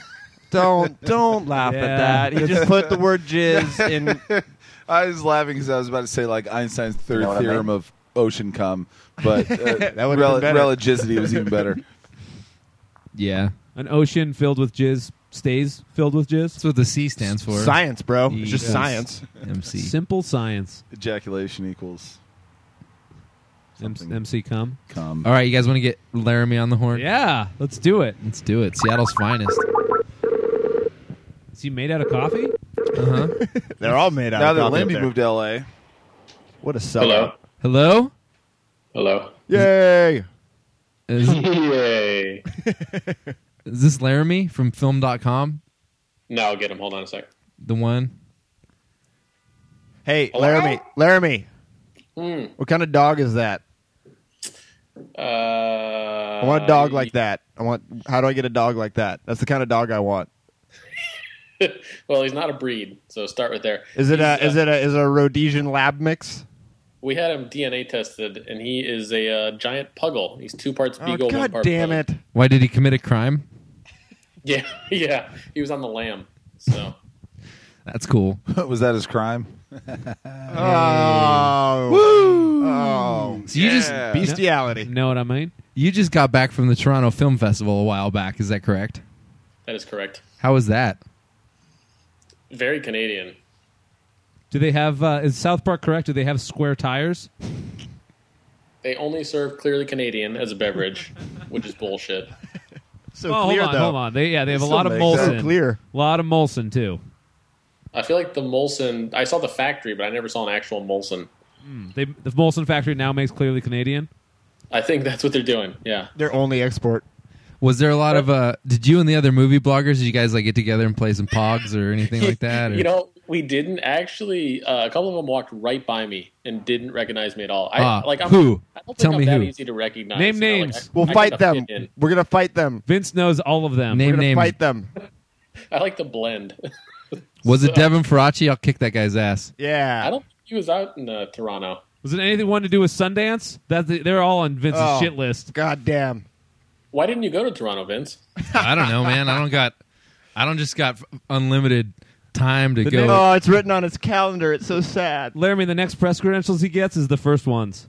Don't laugh Yeah. at that. He just put the word jizz in. I was laughing because I was about to say like Einstein's third know what I theorem mean? of ocean cum, but That would've been better. religosity was even better. Yeah. An ocean filled with jizz stays filled with jizz. That's what the C stands for. Science, bro. It's just Yes. science. MC. Simple science. Ejaculation equals something. MC cum. cum. All right, you guys want to get Laramie on the horn? Yeah, let's do it. Let's do it. Seattle's finest. Is he made out of coffee? Uh-huh. They're all made out Now of that coffee up Lindy there. moved to L.A., What a sellout. Hello? Hello. Yay! Is, Yay. is this Laramie from film.com? No, I'll get him. Hold on a sec. The one? Hey, Hello? Laramie. Hmm. What kind of dog is that? I I want a dog like that. How do I get a dog like that? That's the kind of dog I want. Well, he's not a breed, so start right there. Is it He's, a Rhodesian lab mix? We had him DNA tested, and he is a giant puggle. He's 2 parts Oh, beagle, 1 God part damn pug. it. Why did he commit a crime? Yeah, yeah. He was on the lamb. So That's cool. was that his crime? Oh. Woo. Oh. So you just Bestiality. Know what I mean? you just got back from the Toronto Film Festival a while back, is that correct? that is correct. How was that? Very Canadian. Do they have? Is South Park correct? Do they have square tires? They only serve clearly Canadian as a beverage, which is bullshit. So Oh, clear, hold on, though. hold on. They have a still lot of make Molson. that. So clear. A lot of Molson too. I feel like the Molson. I saw the factory, but I never saw an actual Molson. The Molson factory now makes clearly Canadian. I think that's what they're doing. Yeah. Their only export. Was there a lot of? Did you and the other movie bloggers? Did you guys like get together and play some Pogs or anything like that? Or? You know, we didn't actually. A couple of them walked right by me and didn't recognize me at all. I'm, who? I don't think Tell I'm me that who. easy to recognize. Name you know, like, names. We'll I fight kinda them. fit in. We're gonna fight them. Vince knows all of them. Name We're gonna names. fight them. I like the blend. Was it Devin Faraci? I'll kick that guy's ass. Yeah. I don't think he was out in Toronto. Was it anything one to do with Sundance? They're all on Vince's shit list. God damn. Why didn't you go to Toronto, Vince? I don't know, man. I don't just got unlimited time to go. Oh, it's written on his calendar. It's so sad. Laramie, the next press credentials he gets is the first ones.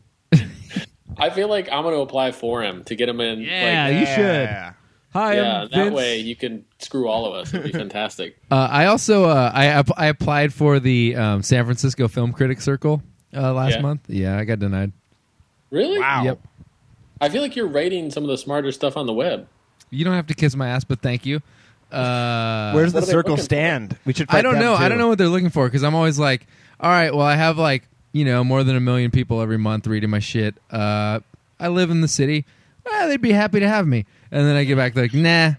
I feel like I'm going to apply for him to get him in. Yeah, like, you should. Hi, yeah, I'm that Vince. way you can screw all of us. It'd be fantastic. I also I applied for the San Francisco Film Critics Circle last month. Yeah, I got denied. Really? Wow. Yep. I feel like you're writing some of the smarter stuff on the web. You don't have to kiss my ass, but thank you. Where's the What are they circle looking for? stand? We should. Fight I don't them, know. too. I don't know what they're looking for because I'm always like, all right, well, I have like more than 1 million people every month reading my shit. I live in the city. They'd be happy to have me. And then I get back like, nah,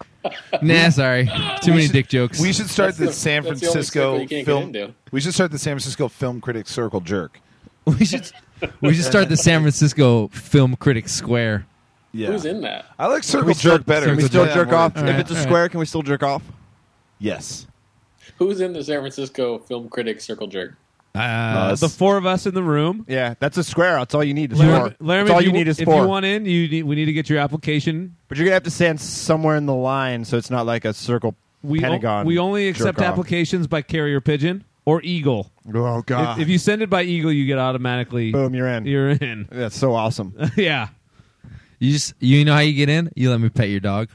sorry, too many dick jokes. We should start the San that's the only circle Francisco you can't film. get into. We should start the San Francisco Film Critics Circle jerk. we should start the San Francisco Film Critics Square. Yeah, Who's in that? I like Can Circle we still, Jerk better. Can we It's a still play on jerk off? words. All right, If it's a all right. square, can we still jerk off? Yes. Who's in the San Francisco Film Critics Circle Jerk? The four of us in the room. Yeah, that's a square. That's all you need. Is Laramie, four. Laramie, That's all if you need is if four. you want in, we need to get your application. But you're gonna have to stand somewhere in the line, so it's not like a circle pentagon. We only accept jerk-off. applications by carrier pigeon or eagle. Oh god! If you send it by eagle, you get automatically. Boom, you're in. You're in. That's so awesome. Yeah. You know how you get in? You let me pet your dog.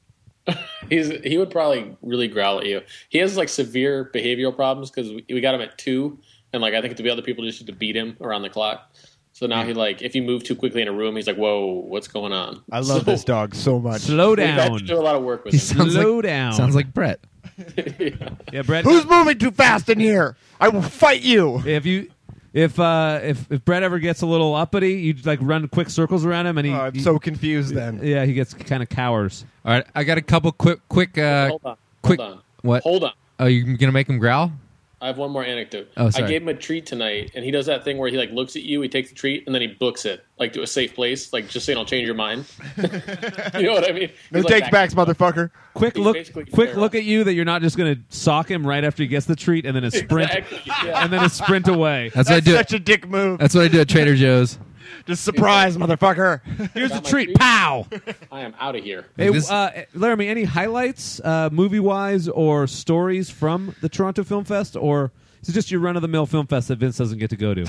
He would probably really growl at you. He has like severe behavioral problems because we got him at 2, and like I think the other people just used to beat him around the clock. So now he like if you move too quickly in a room, he's like, "Whoa, what's going on?" I love this dog so much. Slow We've had down. to do a lot of work with He him. Slow down. Sounds like Brett. Yeah, Brett. Who's moving too fast in here? I will fight you. If Brett ever gets a little uppity, you like run quick circles around him, and I'm so confused. Then yeah, he gets kind of cowers. All right, I got a couple quick. Hold on. quick- Hold on. What? Hold on. Oh, you're gonna make him growl? I have one more anecdote. Oh, I sorry. gave him a treat tonight, and he does that thing where he like looks at you, he takes the treat, and then he books it like to a safe place, like just so you don't change your mind. You know what I mean? no He's like, takes backs, motherfucker. Quick He's look, basically quick feral. look at you that you're not just going to sock him right after he gets the treat, and then a sprint, Exactly, yeah. and then a sprint away. That's what I do. Such a dick move. That's what I do at Trader Joe's. Just surprise, motherfucker. Here's the Got my treat. treat. Pow. I am out of here. Hey, This- Laramie, any highlights, movie-wise or stories from the Toronto Film Fest, or is it just your run-of-the-mill film fest that Vince doesn't get to go to?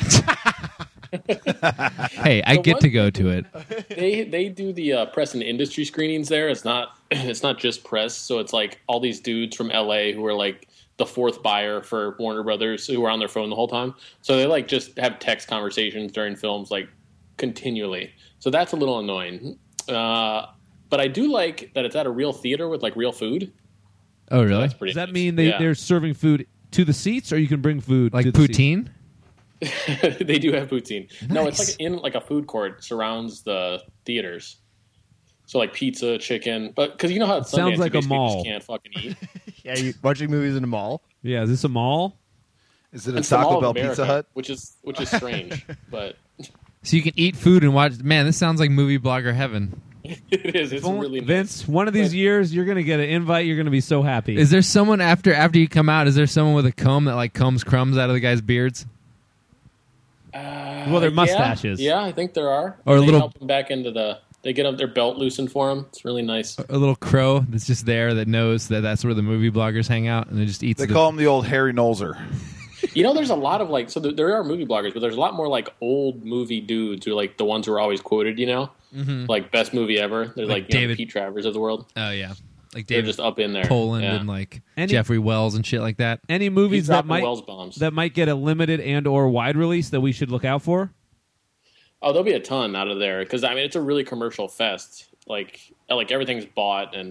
Hey, I The get one- to go to it. They do the press and industry screenings there. It's not just press, so it's like all these dudes from LA who are like the fourth buyer for Warner Brothers who are on their phone the whole time. So they like just have text conversations during films like continually. So that's a little annoying. But I do like that it's at a real theater with like real food. Oh, really? That's pretty. Does that nice. mean Yeah. they're serving food to the seats, or you can bring food Like to the seats? poutine? They do have poutine. No, it's Nice. like in like a food court surrounds the theaters. So like pizza, chicken, but because you know how it's Sounds Sundance, like you a basically mall. just can't fucking eat. Yeah, you watching movies in a mall. Yeah, is this a mall? Is it a It's the Mall Taco of Bell America, Pizza Hut? which is strange, but So you can eat food and watch. Man, this sounds like movie blogger heaven. it is. It's really nice. Vince, one of these years you're going to get an invite. You're going to be so happy. Is there someone after you come out? Is there someone with a comb that like combs crumbs out of the guy's beards? well, they're mustaches. Yeah, I think there are. Or a they little- help them back into the. They get up their belt loosened for them. It's really nice. A little crow that's just there that knows that that's where the movie bloggers hang out and it just eats. They call him the old Harry Knowlser. You know, there's a lot of like. So there are movie bloggers, but there's a lot more like old movie dudes who are like the ones who are always quoted. You know, like best movie ever. They're Like like, you know, David- Pete Travers of the world. Oh yeah, like They're David just up in there. Poland Yeah. and like Any- Jeffrey Wells and shit like that. Any He's movies that dropping might Wells bombs. that might get a limited and or wide release that we should look out for? Oh, there'll be a ton out of there because I mean it's a really commercial fest. Like everything's bought and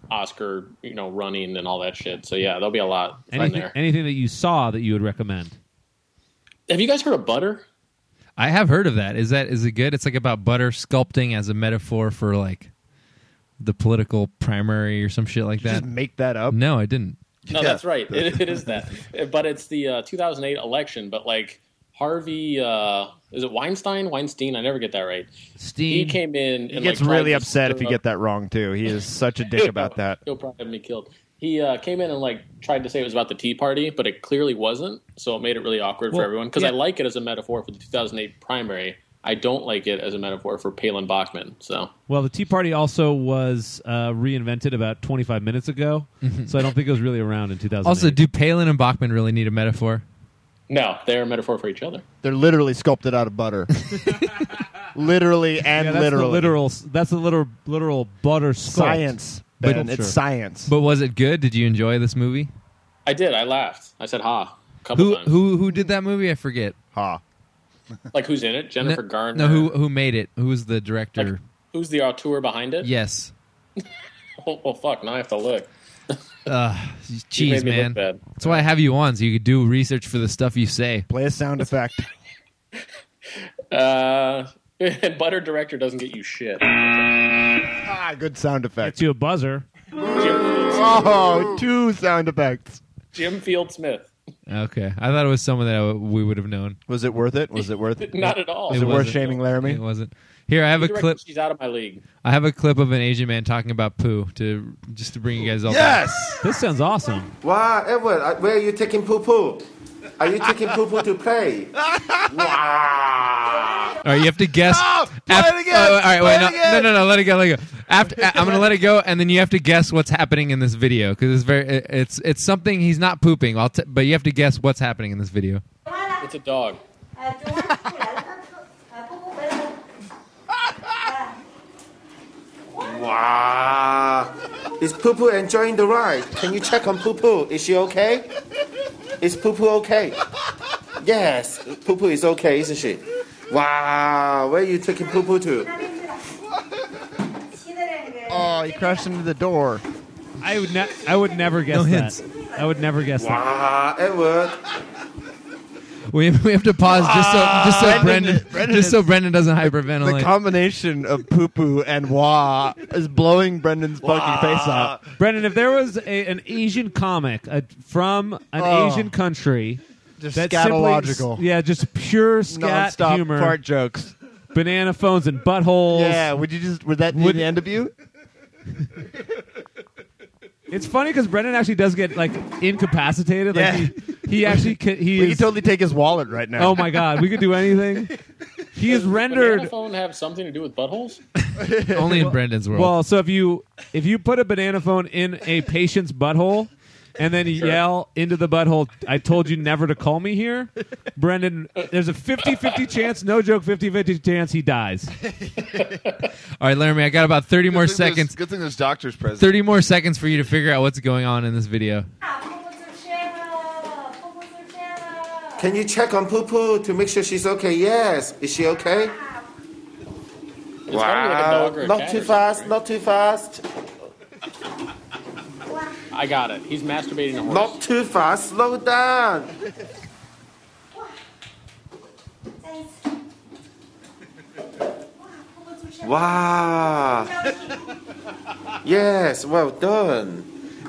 Oscar, running and all that shit. So yeah, there'll be a lot in there. Anything that you saw that you would recommend? Have you guys heard of Butter? I have heard of that. Is it good? It's like about butter sculpting as a metaphor for like the political primary or some shit like that. Just make that up. No, I didn't. No, that's right. It is that. But it's the 2008 election. But like Harvey, is it Weinstein? I never get that right. He came in. He gets really upset if you get that wrong too. He is such a dick about that. He'll probably have me killed. He came in and tried to say it was about the Tea Party, but it clearly wasn't. So it made it really awkward for everyone. Because I like it as a metaphor for the 2008 primary. I don't like it as a metaphor for Palin Bachman. So well, the Tea Party also was reinvented about 25 minutes ago, so I don't think it was really around in 2008. Also, do Palin and Bachman really need a metaphor? No, they're a metaphor for each other. They're literally sculpted out of butter. Literally and that's literally. That's the literal butter sculpt. Science. Ben, it's science. But was it good? Did you enjoy this movie? I did. I laughed. I said ha a couple times. Who did that movie? I forget. Ha. Like who's in it? Jennifer Garner. No, who made it? Who was the director? Like, who's the auteur behind it? Yes. Well, fuck. Now I have to look. Jeez, man. That's why I have you on, so you could do research for the stuff you say. Play a sound effect. Butter director doesn't get you shit. Good sound effect. Gets you a buzzer. Two sound effects. Jim Field Smith. Okay. I thought it was someone that we would have known. Was it worth it? Was it worth it? Not at all. Is it worth shaming Laramie? It wasn't. Here, I have a clip. She's out of my league. I have a clip of an Asian man talking about poo just to bring you guys all Yes! This sounds awesome. Wow, Edward, where are you taking poo-poo? Are you taking poo-poo to play? Wow. All right, you have to guess. Play it again! All right, wait, Play it no, let it go. I'm going to let it go, and then you have to guess what's happening in this video because it's something he's not pooping. But you have to guess what's happening in this video. It's a dog. Wow. Is Poo-Poo enjoying the ride? Can you check on Poo-Poo? Is she okay? Is Poo-Poo okay? Yes, Poo-Poo is okay, isn't she? Wow, where are you taking Poo-Poo to? Oh, he crashed into the door. I would never guess that. I would never guess that. Wow, Edward. We have to pause just so Brendan doesn't hyperventilate. The combination of poo-poo and wah is blowing Brendan's fucking face off. Brendan, if there was an Asian comic from an Asian country, just that scatological, just pure scat non-stop humor, fart jokes, banana phones and buttholes. Yeah, would that be the end of you? It's funny because Brendan actually does get incapacitated. Yeah. He actually We could totally take his wallet right now. Oh my god, we could do anything. He is rendered. Does banana phone have something to do with buttholes? Only in Brendan's world. Well, so if you put a banana phone in a patient's butthole and then yell into the butthole, "I told you never to call me here," Brendan, there's a 50-50 chance, no joke, 50-50 chance he dies. All right, Laramie, I got about 30 more seconds. Good thing there's doctors present. 30 more seconds for you to figure out what's going on in this video. Can you check on Poo-Poo to make sure she's okay? Yes. Is she okay? It's probably like a dog or a Not cat too or fast, not too fast. I got it. He's masturbating a horse. Not too fast, slow down. Wow. Yes, well done.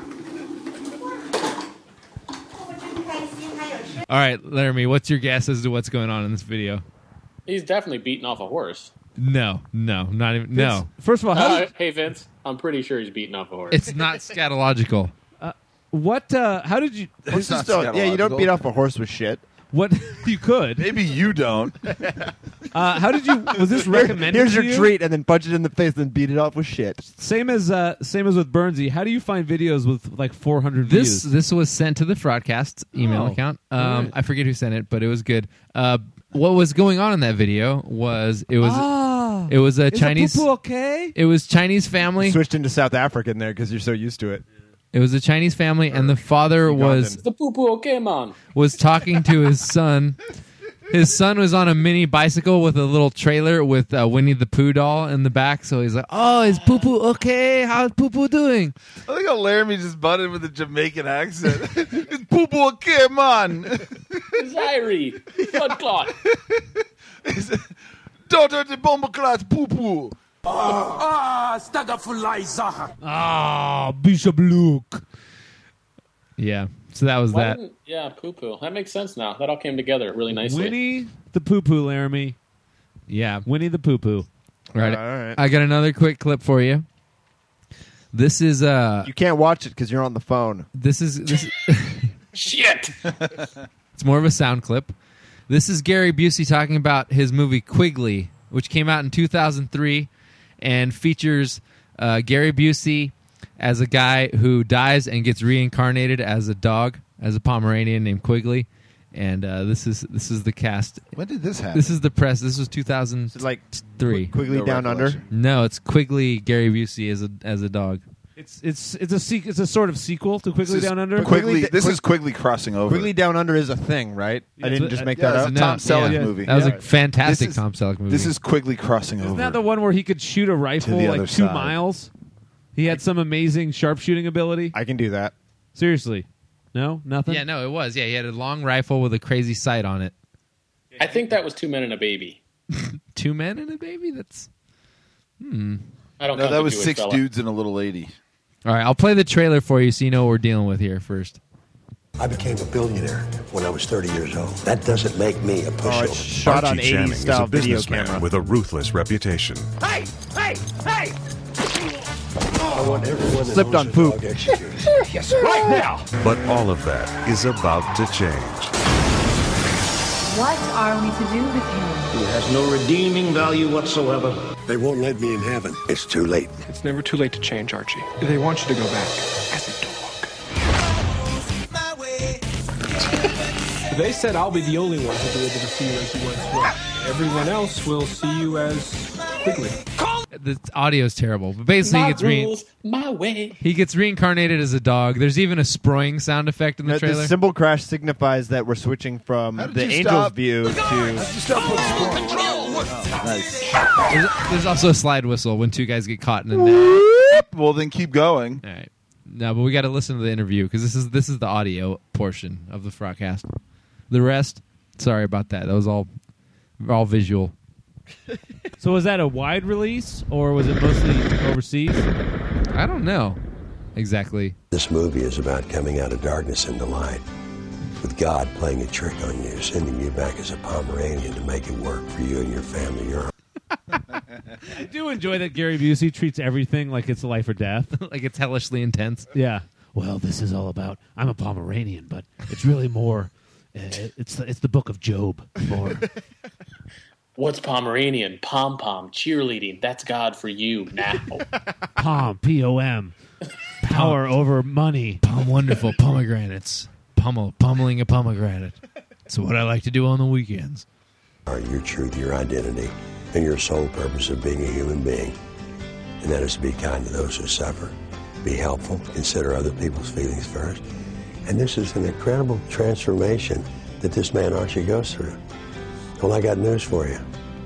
All right, Laramie, what's your guess as to what's going on in this video? He's definitely beating off a horse. No, not even. No. First of all, Hey, Vince, I'm pretty sure he's beating off a horse. It's not scatological. what? How did you? You don't beat off a horse with shit. What you could? Maybe you don't. How did you? Was this recommended? Here's to your you? treat, and then punch it in the face, then beat it off with shit. Same as with Bernsey. How do you find videos with like 400 views? This was sent to the Fraudcast email account. Right. I forget who sent it, but it was good. What was going on in that video was it was a Is Chinese. the poo-poo okay? It was Chinese family. Switched into South African there because you're so used to it. It was a Chinese family, and the father was the poo-poo okay, man? talking to his son, His son was on a mini bicycle with a little trailer with Winnie the Pooh doll in the back. So he's like, "Oh, is Poo Poo okay? How's Poo Poo doing?" I think how Laramie just butted with a Jamaican accent. Is Poo Poo okay, man? Zaire, blood clot. Daughter the bomber class Poo Poo. Bishop Luke. Yeah. So that was that. Yeah, Poo Poo. That makes sense now. That all came together really nicely. Winnie the Poo Poo, Laramie. Yeah. Winnie the Poo Poo. Right. All right. I got another quick clip for you. This is You can't watch it because you're on the phone. this is Shit! it's more of a sound clip. This is Gary Busey talking about his movie Quigley, which came out in 2003 and features Gary Busey as a guy who dies and gets reincarnated as a dog, as a Pomeranian named Quigley. And this is the cast. When did this happen? This is the press. This was 2003. Like Three. No Down Under. recollection. No, it's Quigley Gary Busey as a dog. It's a sort of sequel to Quigley This is Down Under. Quigley. This is Quigley crossing over. Quigley Down Under is a thing, right? Yeah, I didn't it's- just make yeah, that it's up. a Tom Selleck yeah. movie. That was Yeah. a fantastic This is- Tom Selleck movie. This is Quigley crossing Isn't over. that the one where he could shoot a rifle the like other 2 side. miles? He had some amazing sharpshooting ability. I can do that. Seriously. No? Nothing? Yeah, no, it was. Yeah, he had a long rifle with a crazy sight on it. I think that was 2 Men and a Baby. 2 men and a baby? That's... I don't No, count that the was Jewish 6 fella. dudes and a little lady. All right, I'll play the trailer for you so you know what we're dealing with here first. I became a billionaire when I was 30 years old. That doesn't make me a Oh, pushover. it's shot on Archie 80s Channing is style a video businessman camera. with a ruthless reputation. I want everyone that Slipped owns on a poop. dog executed. Right now! But all of that is about to change. What are we to do with him? He has no redeeming value whatsoever. They won't let me in heaven. It's too late. It's never too late to change, Archie. They want you to go back as a dog. They said I'll be the only one who'll be able to see you as you once were. Everyone else will see you as Quigley. The audio is terrible, but basically My way. he gets reincarnated as a dog. There's even a sproing sound effect in the trailer. The symbol crash signifies that we're switching from How did the you angel's stop? view to... There's also a slide whistle when 2 guys get caught in a net. Well, then keep going. All right. No, but we got to listen to the interview because this is the audio portion of the Frogcast. The rest, sorry about that. That was all visual. So was that a wide release or was it mostly overseas? I don't know exactly. This movie is about coming out of darkness into light, with God playing a trick on you, sending you back as a Pomeranian to make it work for you and your family. I do enjoy that Gary Busey treats everything like it's life or death. Like it's hellishly intense. Yeah. Well, this is all about I'm a Pomeranian, but it's really more it's the book of Job more. What's Pomeranian? Pom-pom, cheerleading. That's God for you now. Pom, P-O-M. Power over money. Wonderful pomegranates. Pummeling a pomegranate. It's what I like to do on the weekends. Your truth, your identity, and your sole purpose of being a human being. And that is to be kind to those who suffer, be helpful, consider other people's feelings first. And this is an incredible transformation that this man Archie goes through. Well, I got news for you.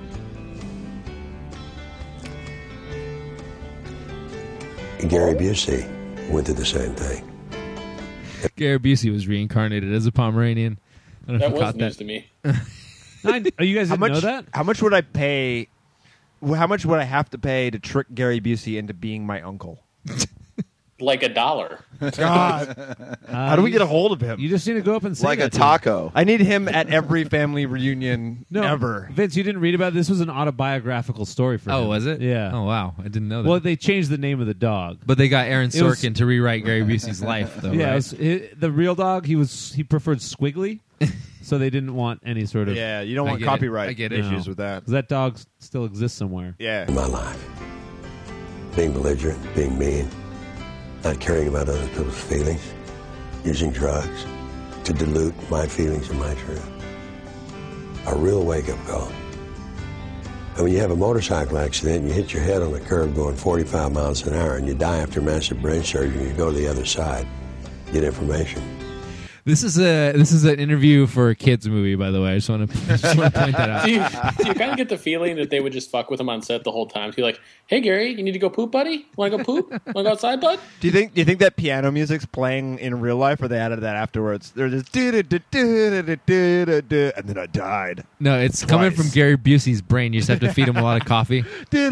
Gary Busey went through the same thing. Gary Busey was reincarnated as a Pomeranian. I don't know That if you was caught news that. to me. You guys didn't know that? How much would I pay... How much would I have to pay to trick Gary Busey into being my uncle? Like $1. God. How do we get a hold of him? You just need to go up and say Like that a to him. taco. I need him at every family reunion No, ever. Vince, you didn't read about it? This was an autobiographical story for him. Oh, was it? Yeah. Oh, wow. I didn't know that. Well, they changed the name of the dog. But they got Aaron It was- Sorkin to rewrite Gary Busey's life, though, Yeah, right? the real dog, he preferred Squiggly, so they didn't want any sort of... Yeah, you don't I want get it. copyright I get it. issues No. with that. 'Cause that dog still exists somewhere. Yeah. In my life, being belligerent, being mean, not caring about other people's feelings, using drugs to dilute my feelings and my truth. A real wake-up call. And when you have a motorcycle accident and you hit your head on a curb going 45 miles an hour and you die after massive brain surgery and you go to the other side, get information. This is an interview for a kids movie, by the way. I just want to point that out. Do you kind of get the feeling that they would just fuck with him on set the whole time? To be like, "Hey Gary, you need to go poop, buddy? Want to go poop? Want to go outside, bud?" Do you think that piano music's playing in real life, or they added that afterwards? They're just and then I died. No, it's coming from Gary Busey's brain. You just have to feed him a lot of coffee.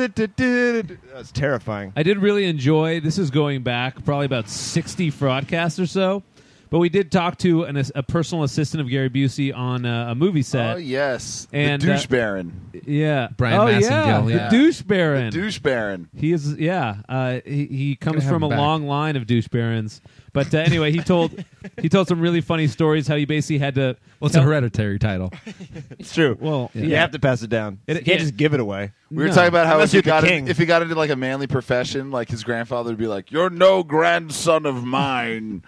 That's terrifying. I did really enjoy. This is going back probably about 60 Fraudcasts or so. But we did talk to a personal assistant of Gary Busey on a movie set. Oh, yes. And, the douche baron. Yeah. Brian Massengill, yeah. The douche baron. The douche baron. He is, he comes from a long line of douche barons. But anyway, he told some really funny stories how he basically had to... Well, it's a hereditary title. It's true. Well, you have to pass it down. You can't just give it away. We were talking about how if he got into like a manly profession, like his grandfather would be like, "You're no grandson of mine."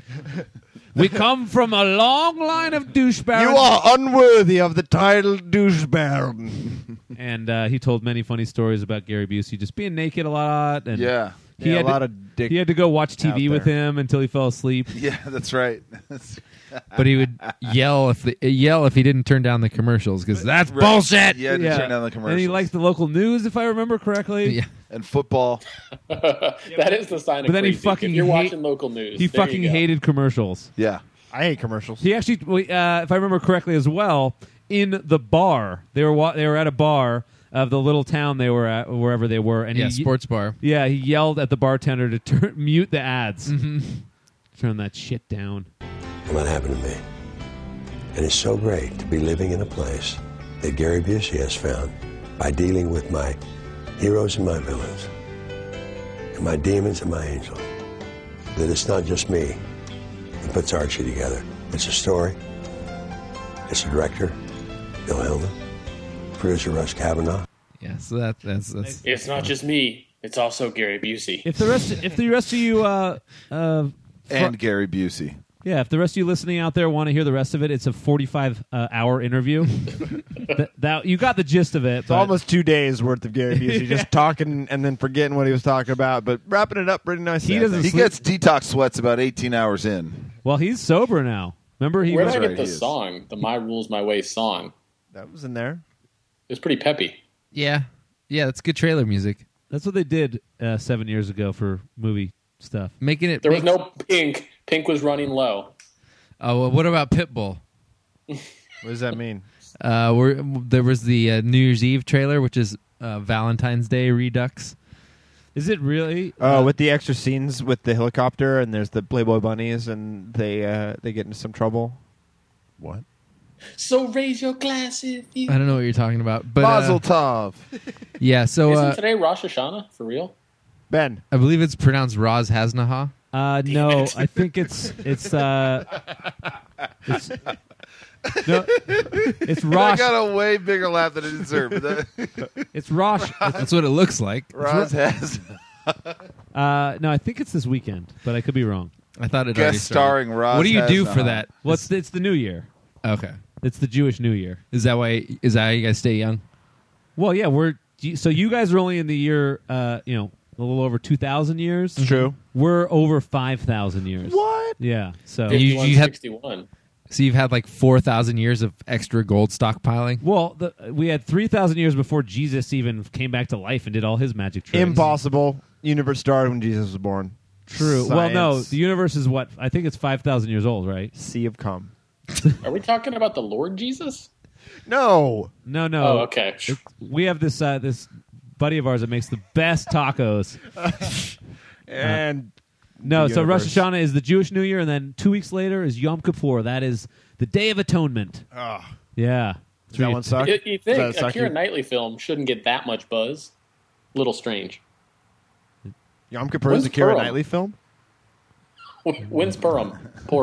We come from a long line of douche barons. You are unworthy of the title douche baron. And he told many funny stories about Gary Busey just being naked a lot. And he had a lot of dick. He had to go watch TV with him until he fell asleep. Yeah, that's right. But he would yell if he didn't turn down the commercials because that's bullshit. Yeah, turn down the commercials. And he liked the local news, if I remember correctly. Yeah, and football. That is the sign of But then he crazy. fucking if you're watching local news. He there fucking you go. hated commercials. Yeah, I hate commercials. He actually, if I remember correctly as well, in the bar they were at a bar of the little town they were at, wherever they were, and sports bar. Yeah, he yelled at the bartender to mute the ads. Mm-hmm. Turn that shit down. And what happened to me? And it's so great to be living in a place that Gary Busey has found by dealing with my heroes and my villains, and my demons and my angels, that it's not just me that puts Archie together. It's a story. It's a director, Bill Hillman, producer Russ Kavanaugh. Yeah, so that's It's not just me. It's also Gary Busey. If the rest of you and Gary Busey. Yeah, if the rest of you listening out there want to hear the rest of it, it's a 45-hour interview. that you got the gist of it. It's almost 2 days worth of Gary Busey just talking and then forgetting what he was talking about, but wrapping it up pretty nice. He gets detox sweats about 18 hours in. Well, he's sober now. Remember, Where did I get the song? The "My Rules, My Way" song. That was in there. It was pretty peppy. Yeah, that's good trailer music. That's what they did 7 years ago for movie stuff. Making it. There was no Pink. Pink was running low. Oh, well, what about Pitbull? What does that mean? There was the New Year's Eve trailer, which is Valentine's Day Redux. Is it really? Oh, with the extra scenes with the helicopter, and there's the Playboy bunnies, and they get into some trouble. What? So raise your glass if you... I don't know what you're talking about, but Mazel Tov. Yeah, so Isn't today Rosh Hashanah for real? Ben, I believe it's pronounced Roz Hasnaha. No, I think it's no, it's Rosh. I got a way bigger laugh than it deserved. It's Rosh. That's what it looks like. Roz has no, I think it's this weekend, but I could be wrong. I thought it already guest starring started. Roz. What do you do Hasnaha. for that? Well, it's the New Year. Okay, It's the Jewish New Year. is that how you guys stay young? Well, yeah, so you guys are only in the year, a little over 2,000 years. True. We're over 5,000 years. What? Yeah. So You had 61. So you've had like 4,000 years of extra gold stockpiling. Well, we had 3,000 years before Jesus even came back to life and did all his magic tricks. Impossible. Universe started when Jesus was born. True. Science. Well, no, the universe is what? I think it's 5,000 years old, right? Sea of cum. Are we talking about the Lord Jesus? No. No. Oh, okay. We have this buddy of ours that makes the best tacos. And no, the so Rosh universe. Hashanah is the Jewish New Year, and then 2 weeks later is Yom Kippur. That is the Day of Atonement. Oh. Yeah. Does that one suck? You Does that think a suck Keira you? Knightley film shouldn't get that much buzz? Little strange. Yom Kippur is a When's Keira Purim? Knightley film? When's Purim?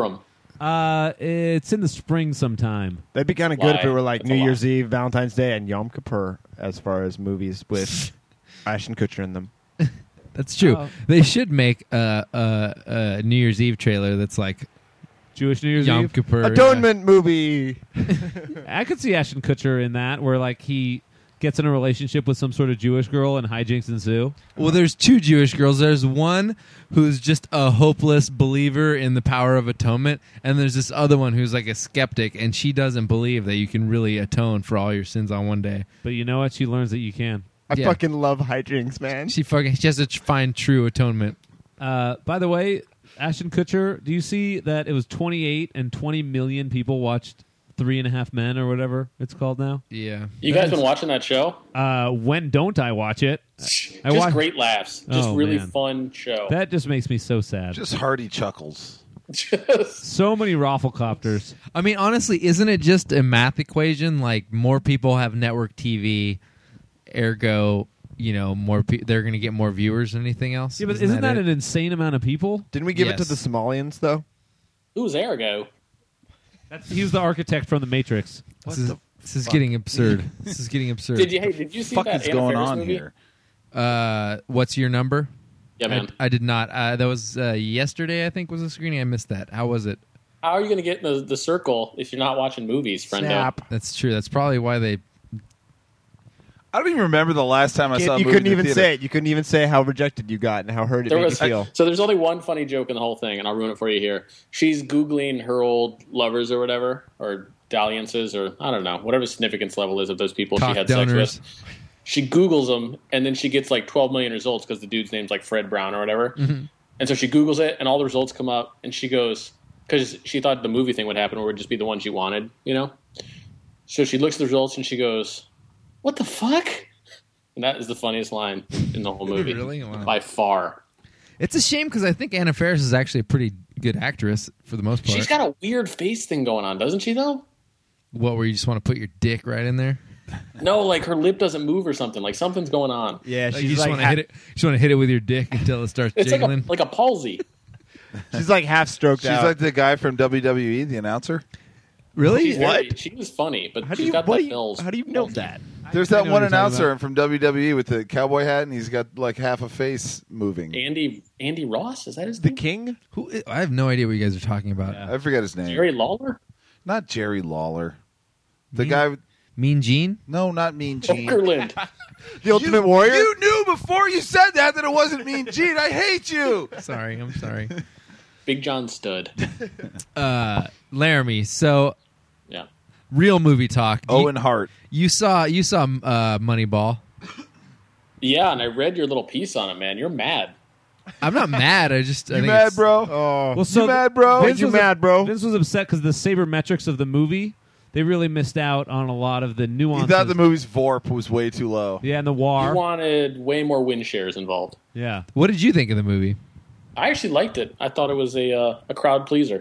It's in the spring sometime. That'd be kind of good if it Lie. were like That's a New lie. Year's Eve, Valentine's Day, and Yom Kippur as far as movies with Ashton Kutcher in them. That's true. Oh. They should make a New Year's Eve trailer that's like Jewish New Year's Yom Eve. Kippur. Atonement movie. I could see Ashton Kutcher in that, where like he gets in a relationship with some sort of Jewish girl and hijinks ensue? Well, there's two Jewish girls. There's one who's just a hopeless believer in the power of atonement, and there's this other one who's like a skeptic, and she doesn't believe that you can really atone for all your sins on one day. But you know what? She learns that you can. I fucking love hijinks, man. She has to find true atonement. By the way, Ashton Kutcher, do you see that it was 28 and 20 million people watched 3.5 Men or whatever it's called now? Yeah. You guys been watching that show? When don't I watch it? Just great laughs. Just really man. fun show. That just makes me so sad. Just hearty chuckles. So many rafflecopters. I mean, honestly, isn't it just a math equation? Like, more people have network TV, ergo, they're going to get more viewers than anything else? Yeah, but isn't that an insane amount of people? Didn't we give it to the Somalians, though? Who's ergo? He was the architect from The Matrix. This is getting absurd. This is getting absurd. Did you see that Anna Faris movie? What's your number? Yeah, man. I did not. That was yesterday, I think, was the screening. I missed that. How was it? How are you going to get in the circle if you're not watching movies, friendo? That's true. That's probably why they... I don't even remember the last time I saw a movie. You couldn't in the even theater. say it. You couldn't even say how rejected you got and how hurt it made you feel. So there's only one funny joke in the whole thing, and I'll ruin it for you here. She's Googling her old lovers or whatever, or dalliances, or I don't know, whatever the significance level is of those people Cock she had donors. sex with. She Googles them, and then she gets like 12 million results because the dude's name's like Fred Brown or whatever. Mm-hmm. And so she Googles it, and all the results come up, and she goes, because she thought the movie thing would happen, where it would just be the one she wanted, So she looks at the results, and she goes, "What the fuck?" And that is the funniest line in the whole movie. Really? Wow. By far. It's a shame because I think Anna Faris is actually a pretty good actress for the most part. She's got a weird face thing going on, doesn't she, though? What, where you just want to put your dick right in there? No, like her lip doesn't move or something. Like something's going on. Yeah, Like you just want to hit it. You just want to hit it with your dick until it starts It's jiggling. like a palsy. She's like half stroked She's out. like the guy from WWE, the announcer. Really? She was funny, but she's got that nose. How do you know that? There's I that know one what you're talking announcer from WWE with the cowboy hat, and he's got like half a face moving. Andy Ross? Is that his The name? King? I have no idea what you guys are talking about. I forget his name. Jerry Lawler? Not Jerry Lawler. The guy. Mean Gene? No, not Mean Gene. Okerlund. The Ultimate Warrior? You knew before you said that it wasn't Mean Gene. I hate you. Sorry, I'm sorry. Big John Stud. Laramie, so Yeah. real movie talk. Owen Hart. You saw Moneyball. Yeah, and I read your little piece on it, man. You're mad. I'm not mad. I You think mad, it's- bro? Oh, Well, so you mad, bro? Vince you was mad, bro? Vince was upset because the sabermetrics of the movie, they really missed out on a lot of the He nuances. thought the movie's VORP was way too low. Yeah, and the You war. wanted way more win shares involved. Yeah. What did you think of the movie? I actually liked it. I thought it was a crowd pleaser.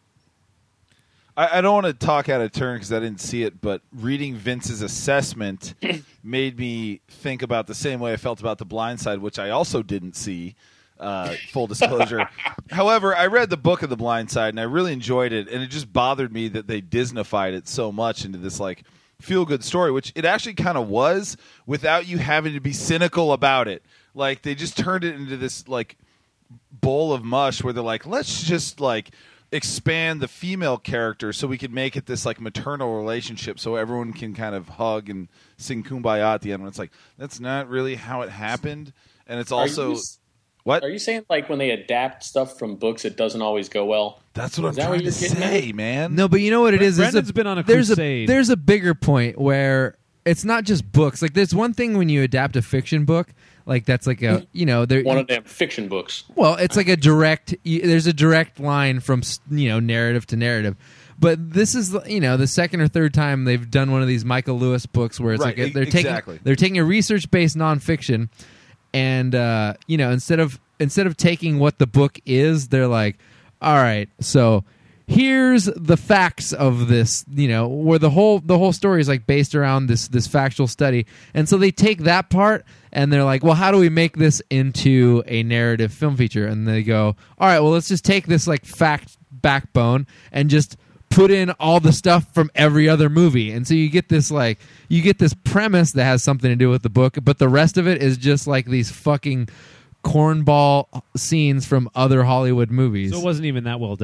I don't want to talk out of turn because I didn't see it, but reading Vince's assessment made me think about the same way I felt about The Blind Side, which I also didn't see. Full disclosure. However, I read the book of The Blind Side and I really enjoyed it, and it just bothered me that they Disneyfied it so much into this like feel-good story, which it actually kind of was without you having to be cynical about it. Like they just turned it into this like bowl of mush where they're like, let's just like expand the female character so we could make it this like maternal relationship so everyone can kind of hug and sing Kumbaya at the end. When it's like that's not really how it happened, and it's also what Are you saying like when they adapt stuff from books, it doesn't always go well? That's what Is I'm that what trying to you're getting say, at? man. No, but you know what it is? Brendan's been on a there's crusade. There's a bigger point where it's not just books. Like there's one thing when you adapt a fiction book, like that's like a there. One of them fiction books. Well, it's like a direct. There's a direct line from narrative to narrative. But this is the second or third time they've done one of these Michael Lewis books where it's Right, like they're exactly. taking a research based nonfiction, and instead of taking what the book is, they're like, all right, so here's the facts of this, where the whole story is like based around this factual study, and so they take that part and they're like, well, how do we make this into a narrative film feature? And they go, all right, well, let's just take this like fact backbone and just put in all the stuff from every other movie, and so you get this premise that has something to do with the book, but the rest of it is just like these fucking cornball scenes from other Hollywood movies. So it wasn't even that well done.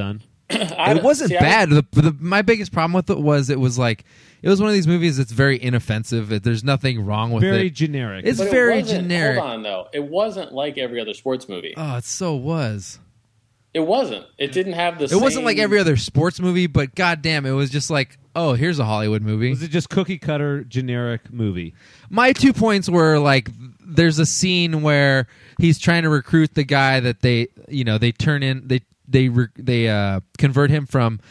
It wasn't bad. My biggest problem with it was like it was one of these movies that's very inoffensive. There's nothing wrong with it. Very generic. It's But very it wasn't- generic. Hold on, though. It wasn't like every other sports movie. Oh, it so was. It wasn't. It didn't have the. It wasn't like every other sports movie, but goddamn, it was just like, oh, here's a Hollywood movie. Was it just cookie cutter generic movie? My 2 points were like, there's a scene where he's trying to recruit the guy that they turn in they convert him from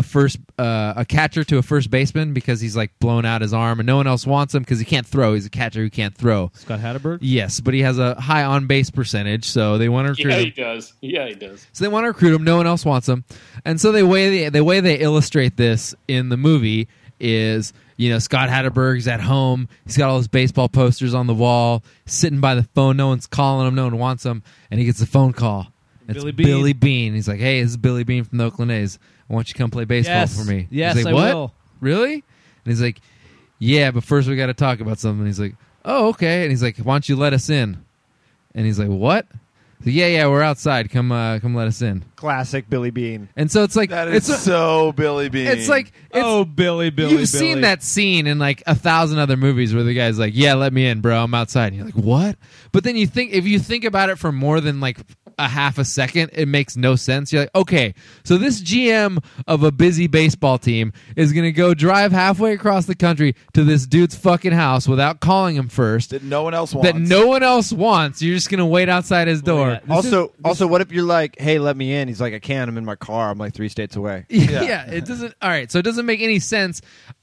a catcher to a first baseman because he's like blown out his arm and no one else wants him because he can't throw. He's a catcher who can't throw. Scott Hatterberg? Yes, but he has a high on base percentage, so they want to recruit Yeah, him. he does. Yeah, he does. So they want to recruit him. No one else wants him, and so the way they illustrate this in the movie is, Scott Hatterberg's at home. He's got all his baseball posters on the wall, sitting by the phone. No one's calling him. No one wants him, and he gets a phone call. It's Billy Bean. He's like, "Hey, this is Billy Bean from the Oakland A's. I want you to come play baseball for me." Yes, he's like, I "What? will." Really?" And he's like, "Yeah, but first we got to talk about something." And he's like, "Oh, okay." And he's like, "Why don't you let us in?" And he's like, "What?" So, yeah, we're outside. Come let us in. Classic Billy Bean. And so it's like That is so Billy Bean. It's like Billy. You've seen that scene in like 1,000 other movies where the guy's like, "Yeah, let me in, bro. I'm outside." And you're like, "What?" But then if you think about it for more than like a half a second, it makes no sense. You're like, okay, so this GM of a busy baseball team is going to go drive halfway across the country to this dude's fucking house without calling him first. That no one else wants. That no one else wants. You're just going to wait outside his door. Also, what if you're like, "Hey, let me in"? He's like, "I can't. I'm in my car. I'm like 3 states away." Yeah, it doesn't. All right, so it doesn't make any sense.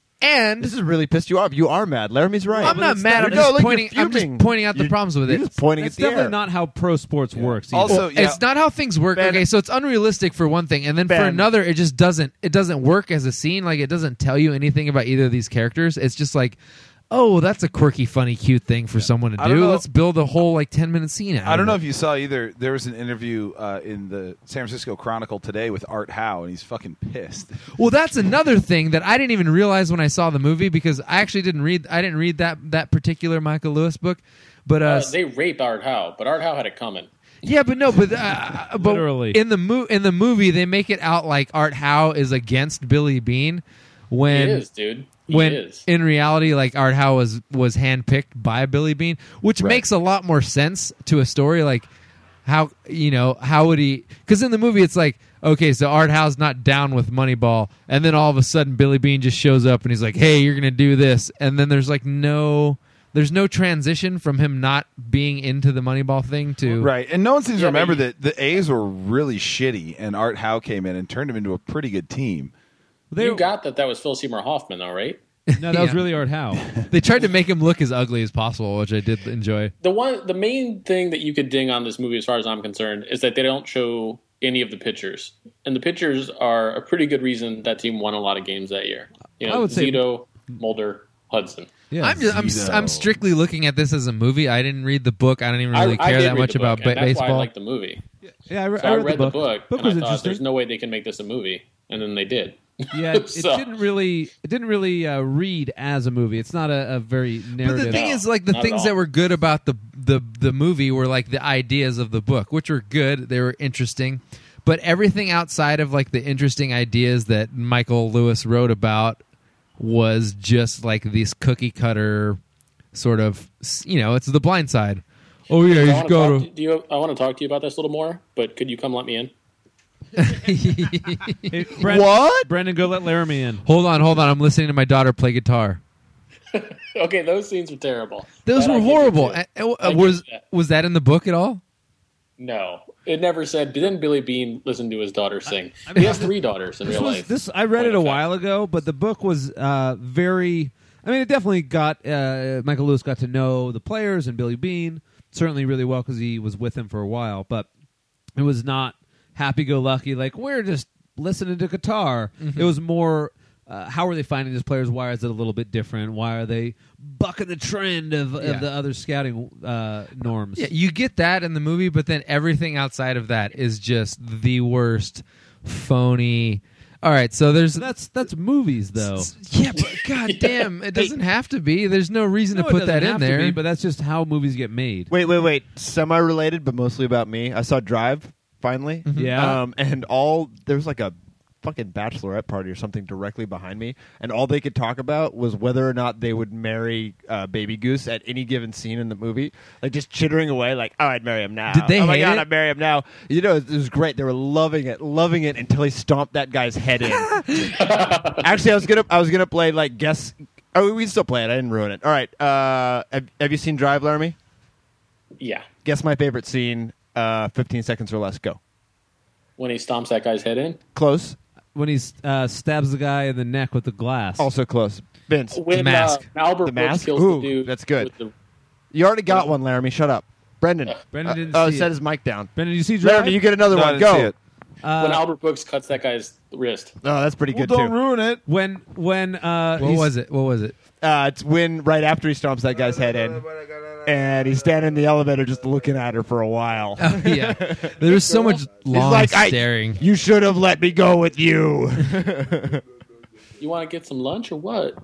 And this has really pissed you off. You are mad. Laramie's right. I'm not mad. I'm just pointing out the problems with it. You're just pointing That's at the definitely air. not how pro sports works. Either. Also, it's not how things work. Ben- Okay, so it's unrealistic for one thing, and then for Ben. another, it just doesn't work as a scene. Like, it doesn't tell you anything about either of these characters. It's just like, oh, that's a quirky, funny, cute thing for someone to I don't do. know. Let's build a whole like 10-minute scene out. I don't of know it. if you saw either. There was an interview in the San Francisco Chronicle today with Art Howe, and he's fucking pissed. Well, that's another thing that I didn't even realize when I saw the movie because I actually didn't read that particular Michael Lewis book. But They rape Art Howe, but Art Howe had it coming. yeah, but Literally. in the movie they make it out like Art Howe is against Billy Bean when He is, dude. He when is. in reality, like, Art Howe was handpicked by Billy Bean, which makes a lot more sense to a story. Like, how would he? Because in the movie, it's like, okay, so Art Howe's not down with Moneyball, and then all of a sudden Billy Bean just shows up and he's like, "Hey, you're gonna do this," and then there's no transition from him not being into the Moneyball thing to Right, and no one seems to Yeah, remember but that the A's were really shitty, and Art Howe came in and turned them into a pretty good team. You got that was Phil Seymour Hoffman, though, right? No, that was Yeah. really Art Howe. They tried to make him look as ugly as possible, which I did enjoy. The main thing that you could ding on this movie, as far as I'm concerned, is that they don't show any of the pitchers, and the pitchers are a pretty good reason that team won a lot of games that year. I would say- Zito, Mulder, Hudson. Yeah. I'm strictly looking at this as a movie. I didn't read the book. I don't even really I care did that read much the about book, and that's baseball. why I like the movie. Yeah, So I read the book, Book and was I thought interesting. there's no way they can make this a movie, and then they did. Yeah, it So- didn't really read as a movie. It's not a very narrative. But the thing is, like, the not at things all. that were good about the movie were like the ideas of the book, which were good. They were interesting, but everything outside of like the interesting ideas that Michael Lewis wrote about was just like these cookie cutter sort of. It's The Blind Side. Oh yeah, I you go to. I want to talk to you about this a little more, but could you come let me in? Hey, What? Brendan, go let Laramie in. Hold on. I'm listening to my daughter play guitar. Okay, those scenes were terrible. Those That I were give you horrible. too. I give Was you that. was that in the book at all? No, it never said. Didn't Billy Bean listen to his daughter sing? He has 3 daughters in real life. I read it a Point of while ago, but the book was very. I mean, it definitely got Michael Lewis got to know the players and Billy Bean certainly really well because he was with him for a while. But it was not happy-go-lucky. Like, we're just listening to guitar. Mm-hmm. It was more. How are they finding these players? Why is it a little bit different? Why are they bucking the trend of the other scouting norms? Yeah, you get that in the movie, but then everything outside of that is just the worst, phony. All right, so there's that's movies though. Yeah, but goddamn, it doesn't have to be. There's no reason No, to it put doesn't that in have to there. be, but that's just how movies get made. Wait. Semi-related, but mostly about me. I saw Drive finally. Yeah. And there was like a fucking bachelorette party or something directly behind me, and all they could talk about was whether or not they would marry Baby Goose at any given scene in the movie. Like just chittering away, like, "Oh, I'd marry him now. Did they oh my hate god, it? I'd marry him now." You know, it was great. They were loving it until he stomped that guy's head in. Actually, I was gonna play like guess. Oh, we can still play it. I didn't ruin it. All right. Have you seen Drive, Laramie? Yeah. Guess my favorite scene. 15 seconds or less. Go. When he stomps that guy's head in? Close. When he stabs the guy in the neck with the glass. Also close. Vince. When, The Mask. Albert The Brooks Mask? kills Ooh, the dude. that's good. with the- You already got one, Laramie. Shut up. Brendan. Brendan didn't see set it. his mic down. Brendan, did you see Drive? Laramie, you get another No, I one. didn't Go. see it. when Albert Brooks cuts that guy's wrist. Oh, that's pretty Well, good don't too. ruin it. When What was it? It's when right after he stomps that guy's head in, and he's standing in the elevator just looking at her for a while. Oh, yeah. There was so much long like, staring. You should have let me go with you. You want to get some lunch or what?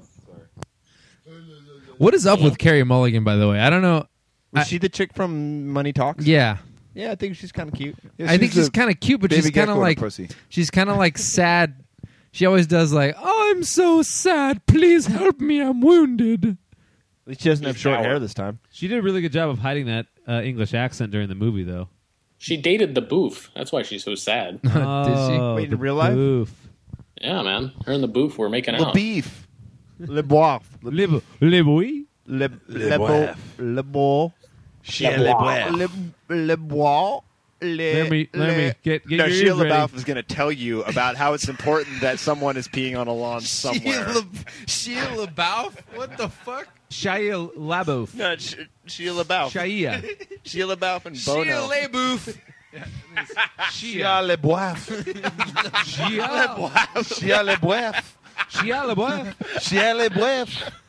What is up with Carrie Mulligan, by the way? I don't know. Was she the chick from Money Talks? Yeah. Yeah, I think she's kind of cute. Yeah, I think she's a kind of cute, but baby she's kind of gecko in a like pussy. she's kind of like sad. She always does like, "Oh, I'm so sad. Please help me. I'm wounded." At least she doesn't have short hair this time. She did a really good job of hiding that English accent during the movie, though. She dated the Booth. That's why she's so sad. Did she? Wait, in real life? Oof. Yeah, man. Her and the Booth were making The out. beef. Le bois. Le boy? Le bois. Le bois. Chien le bois. Le bois. Let me get No, your Shia ears ready. LaBeouf is going to tell you about how it's important that someone is peeing on a lawn somewhere. Shia LaBeouf? What the fuck? Shia LaBeouf. No, Shia LaBeouf. Shia. Shia LaBeouf and Bono. Shia LaBeouf. Chien le bois. Shia Chien le bois. Shia LaBeouf. Chien le bois.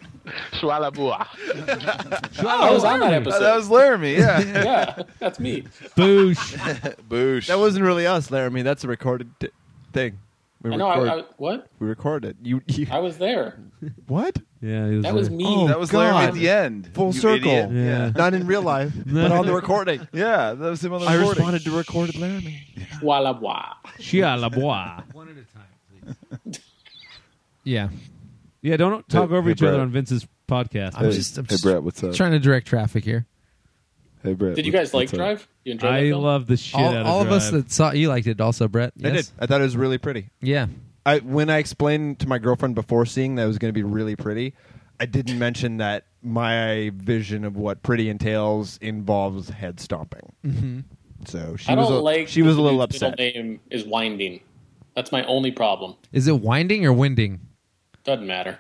I was on that episode. That was Laramie, yeah. Yeah, that's me. Boosh. Boosh. That wasn't really us, Laramie. That's a recorded thing. We I know. What? We recorded. You I was there. what? Yeah, he was That was there. me. Oh, That was God. Laramie at the end. Full You circle. idiot. Yeah. Not in real life, but on the recording. Yeah, that was him on the I recording. responded to recorded Laramie. Walla wah. Shia LaBeouf. One at a time, please. Yeah. Yeah, don't talk Hey, over hey, each other Brett. on Vince's podcast. I'm just Hey, Brett, what's up? trying to direct traffic here. Hey, Brett. Did you guys like what's up? Drive? You enjoyed that I film? love the shit out of All of us Drive. that saw you liked it also, Brett. I did. Yes? I thought it was really pretty. Yeah. When I explained to my girlfriend before seeing that it was going to be really pretty, I didn't mention that my vision of what pretty entails involves head stomping. Mm-hmm. So she I was don't like. she was a the little dude's middle upset. name is Winding. That's my only problem. Is it winding or winding? Doesn't matter.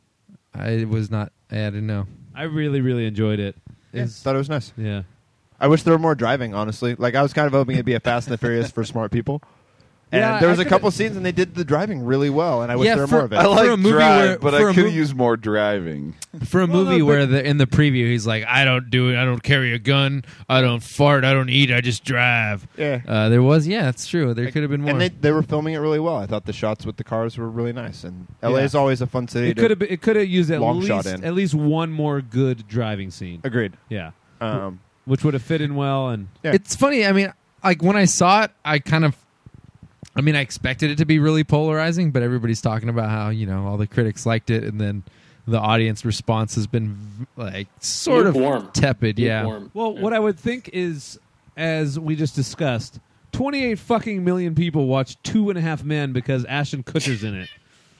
I didn't know. I really, really enjoyed it. Thought it was nice. Yeah. I wish there were more driving, honestly. Like, I was kind of hoping it'd be a Fast and the Furious for smart people. And Yeah, there was I a could've- couple scenes, and they did the driving really well, and I wish Yeah, there were for- more of it. I For like a movie Drive, where- but for I a could mov- use more driving. For a Well, movie no, where in the preview he's like, I don't carry a gun, I don't fart, I don't eat, I just drive. Yeah. There was, it's true. There could have been more. And they were filming it really well. I thought the shots with the cars were really nice. And LA is always a fun city. It could have used long shot in. at least one more good driving scene. Agreed. Yeah. Um, Which would have fit in well and Yeah. It's funny. I mean, like when I saw it, I expected it to be really polarizing, but everybody's talking about how, all the critics liked it, and then the audience response has been like sort Lukewarm. of tepid. Yeah. Lukewarm. well, what I would think is, as we just discussed, 28 fucking million people watched 2.5 Men because Ashton Kutcher's in it.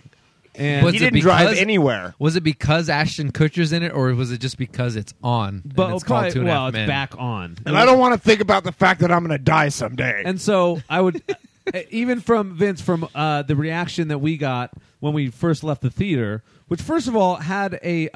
And Was he it didn't drive because- anywhere. Was it because Ashton Kutcher's in it, or was it just because it's on? but and it's called probably, 2.5 well, it's Men? back on. And I don't want to think about the fact that I'm going to die someday. And so I would, even from Vince, from the reaction that we got when we first left the theater, which first of all had the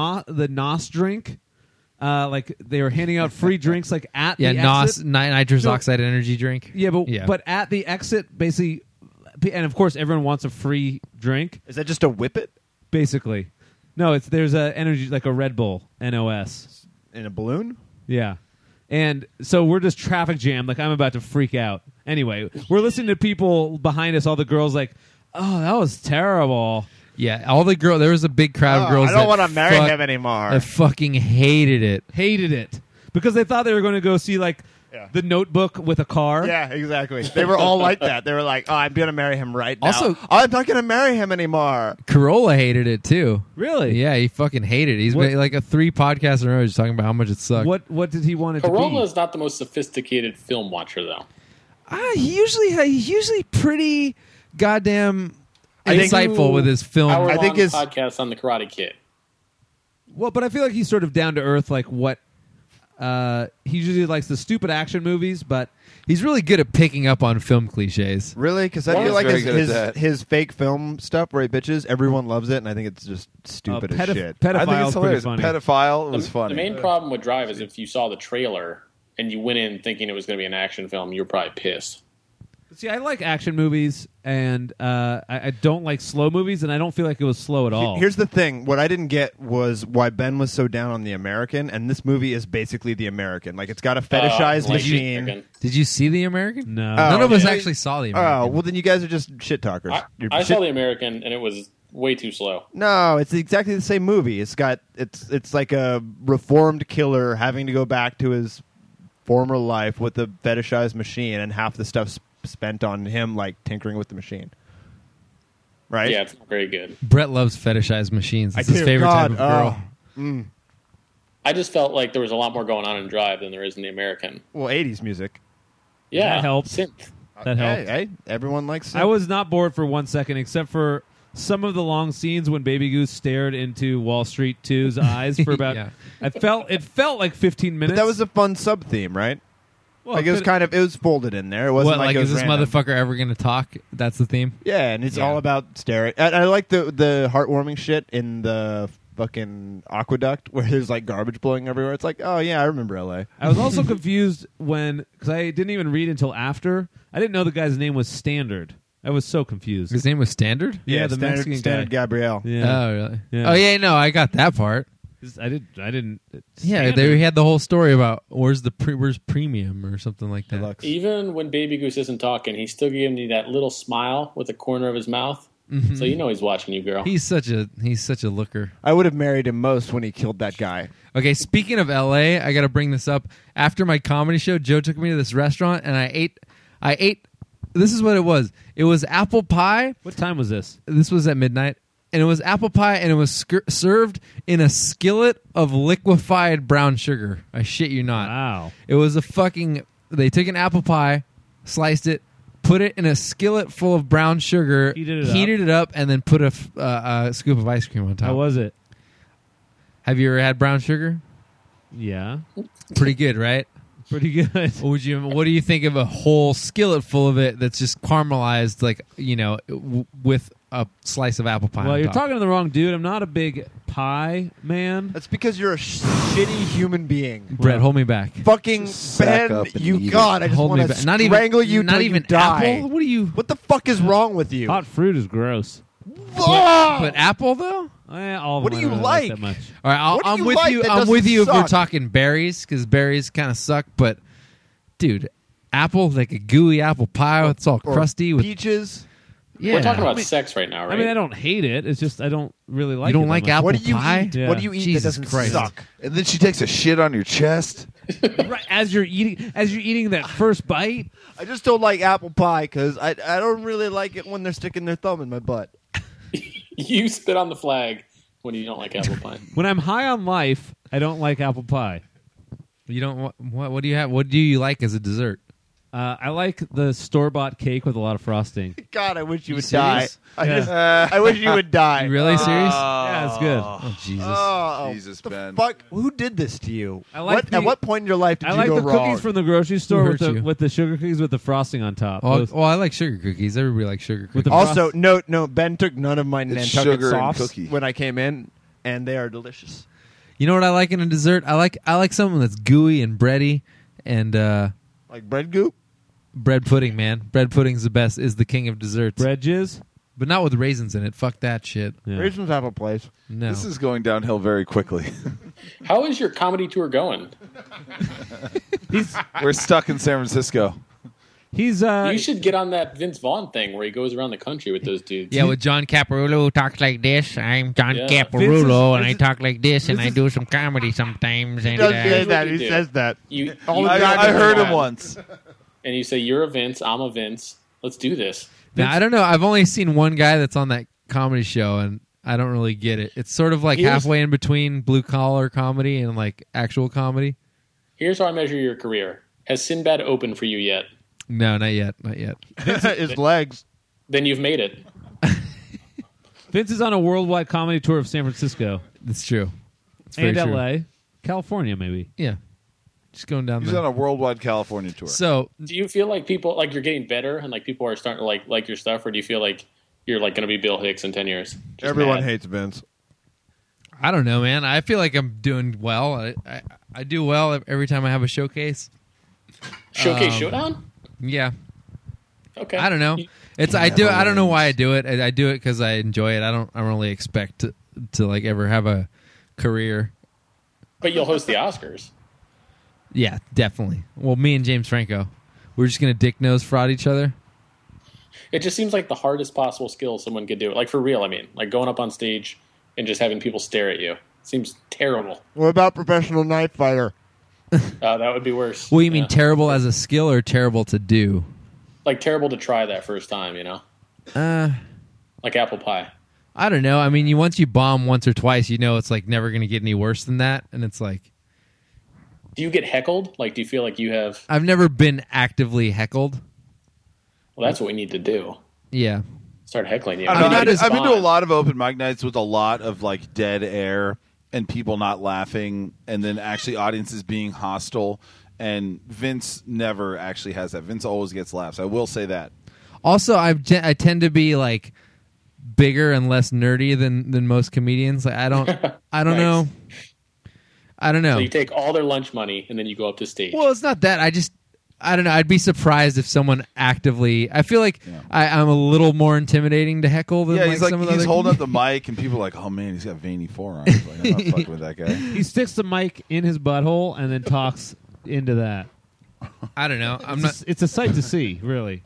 NOS drink, like they were handing out free drinks like at the NOS, exit. nitrous So- oxide energy drink. Yeah, but at the exit, basically, and of course everyone wants a free drink. Is that just a whippet? Basically, no. There's a energy like a Red Bull NOS In a balloon? Yeah. And so we're just traffic jammed. Like, I'm about to freak out. Anyway, we're listening to people behind us, all the girls, like, oh, that was terrible. Yeah, all the girls. There was a big crowd of girls. I don't want to marry him anymore. That fucking hated it. Hated it. Because they thought they were going to go see, like, the Notebook with a car. Yeah, exactly. They were all like that. They were like, "Oh, I'm gonna marry him right now. Also- I'm not gonna marry him anymore." Corolla hated it too. Really? Yeah, he fucking hated it. He's What- made like a 3 podcasts in a row just talking about how much it sucked. What did he want it to Corolla be? is not the most sophisticated film watcher, though. He's usually pretty goddamn I think- insightful with his film. Hour-long I think his- podcast on the Karate Kid. Well, but I feel like he's sort of down to earth, like what he usually likes the stupid action movies, but He's really good at picking up on film cliches. Really? Because I Warren's feel like very good at his, that. his fake film stuff where he bitches, everyone loves it, and I think it's just stupid as shit. I think it's Pedophile's pretty hilarious. funny. Pedophile was The funny. main problem with Drive is if you saw the trailer and you went in thinking it was going to be an action film, you were probably pissed. See, I like action movies, and I don't like slow movies, and I don't feel like it was slow at all. Here's the thing. What I didn't get was why Ben was so down on the American, and this movie is basically the American. Like, it's got a fetishized like the machine. American. Did you see The American? No. None of us yeah. actually saw The American. Oh, well, then you guys are just shit talkers. I saw The American, and it was way too slow. No, it's exactly the same movie. It's like a reformed killer having to go back to his former life with a fetishized machine, and half the stuff's spent on him like tinkering with the machine. Right? Yeah, it's not very good. Brett loves fetishized machines. It's his do. favorite God, type of girl. I just felt like there was a lot more going on in Drive than there is in The American. Well, 80s music. Yeah, That helped. synth. That helped. Hey, everyone likes it. I was not bored for 1 second, except for some of the long scenes when Baby Goose stared into Wall Street 2's eyes for about. Yeah. It felt like 15 minutes. But that was a fun sub theme, right? well, Like it was could- it was folded in there. It wasn't What, like, it is was this random. motherfucker ever going to talk? That's the theme? Yeah, and it's Yeah. all about staring. I like the heartwarming shit in the fucking aqueduct where there's like garbage blowing everywhere. It's like, oh yeah, I remember LA. I was also confused because I didn't even read until after. I didn't know the guy's name was Standard. I was so confused. His name was Standard? Yeah, the Standard, Mexican Standard guy. Gabrielle. Yeah. Oh, really? Yeah. Oh, yeah, no, I got that part. I didn't. Yeah, Standard. they had the whole story about where's premium or something like that. Deluxe. Even when Baby Goose isn't talking, he's still giving you that little smile with the corner of his mouth. Mhm. So you know he's watching you, girl. He's such a looker. I would have married him most when he killed that guy. Okay, speaking of LA, I got to bring this up. After my comedy show, Joe took me to this restaurant and I ate this is what it was. It was apple pie. What time was this? This was at midnight. And it was apple pie and it was served in a skillet of liquefied brown sugar. I shit you not. Wow. It was they took an apple pie, sliced it, put it in a skillet full of brown sugar, Heated it up, and then put a scoop of ice cream on top. How was it? Have you ever had brown sugar? Yeah. Pretty good, right? Pretty good. What do you think of a whole skillet full of it that's just caramelized, like, with a slice of apple pie? Well, on you're top? talking to the wrong dude. I'm not a big pie man. That's because you're a shitty human being. Brett, hold me back. Fucking sack Ben, up and you eat it. God! I just Hold me want to back. Not even- strangle you not till even you die. apple? What are you? What the fuck is wrong with you? Hot fruit is gross. But apple though? All of What them do I you don't like? that much. All right, What do I'm you with like you. that I'm with doesn't you if we're suck? talking berries, because berries kind of suck. But, dude, apple, like a gooey apple pie, it's all Or crusty with peaches. yeah. We're talking about sex right now, right? I mean, I don't hate it. It's just I don't really like. You don't it that like much. apple What do you pie? eat? Yeah. What do you eat Jesus that doesn't Christ. suck? And then she takes a shit on your chest. Right, as you're eating that first bite. I just don't like apple pie because I don't really like it when they're sticking their thumb in my butt. You spit on the flag when you don't like apple pie. When I'm high on life, I don't like apple pie. You don't. What do you have? What do you like as a dessert? I like the store-bought cake with a lot of frosting. God, I wish you would serious? die. Yeah. I wish you would die. You really serious? Yeah, it's good. Oh Jesus! Oh, Jesus, the Ben. fuck! Who did this to you? I like at the- what point in your life did I you like go the wrong? cookies from the grocery store hurt you? with the sugar cookies with the frosting on top. Oh, Those- I like sugar cookies. Everybody likes sugar cookies. With the Also, no, Ben took none of my It's Nantucket sugar and softs cookie. when I came in, and they are delicious. You know what I like in a dessert? I like something that's gooey and bready, and Like bread goop. bread pudding. Man, bread pudding's the best. Is the king of desserts. bread jizz. But not with raisins in it. Fuck that shit. Yeah. Raisins have a place. No. This is going downhill very quickly. How is your comedy tour going? We're stuck in San Francisco. He's You should get on that Vince Vaughn thing where he goes around the country with those dudes. Yeah, with John Caparulo who talks like this. I'm John Yeah. Caparulo, and I talk like this, and I do some comedy sometimes. And, He does say Here's what that. you He do. says that. You, All you the time. I heard him on, once. and you say, "You're a Vince. I'm a Vince. Let's do this." Now, I don't know. I've only seen one guy that's on that comedy show, and I don't really get it. It's sort of like Here's- halfway in between blue collar comedy and like actual comedy. Here's how I measure your career. Has Sinbad opened for you yet? No, not yet. Not yet. His legs. Then you've made it. Vince is on a worldwide comedy tour of San Francisco That's true. It's and very true. L.A., California, maybe. Yeah. Just going down He's there. on a worldwide California tour. So, Do you feel like people like you're getting better and like people are starting to like your stuff, or do you feel like you're like going to be Bill Hicks in 10 years? Just Everyone mad? hates Vince. I don't know, man. I feel like I'm doing well. I do well every time I have a showcase. Showcase Showdown. Yeah. Okay. I don't know. It's I don't know why I do it. I do it because I enjoy it. I don't really expect to like ever have a career. But you'll host the Oscars. Yeah, definitely. Well, me and James Franco, we're just gonna dick nose fraud each other. It just seems like the hardest possible skill someone could do. Like for real, I mean, like going up on stage and just having people stare at you. Seems terrible. What about professional knife fighter? That would be worse. Well, you mean Yeah. terrible as a skill or terrible to do? Like terrible to try that first time, you know? Like apple pie. I don't know. I mean, once you bomb once or twice, you know it's like never gonna get any worse than that, and it's like Do you get heckled? Like, do you feel like you have... I've never been actively heckled. Well, that's what we need to do. Yeah. Start heckling you. I don't know, That is I've been to a fine. lot of open mic nights with a lot of like dead air and people not laughing, and then actually audiences being hostile. And Vince never actually has that. Vince always gets laughs. I will say that. Also, I tend to be like bigger and less nerdy than most comedians. Like I don't Nice. know. I don't know. So you take all their lunch money and then you go up to stage. Well, it's not that. I don't know. I'd be surprised if someone actively. I feel like I'm a little more intimidating to heckle than Yeah, like he's like some of the he's other holding up comedians. the mic, and people are like, "Oh man, he's got veiny forearms." Like, I'm not fucking with that guy. He sticks the mic in his butthole and then talks into that. I don't know. It's a sight to see, really.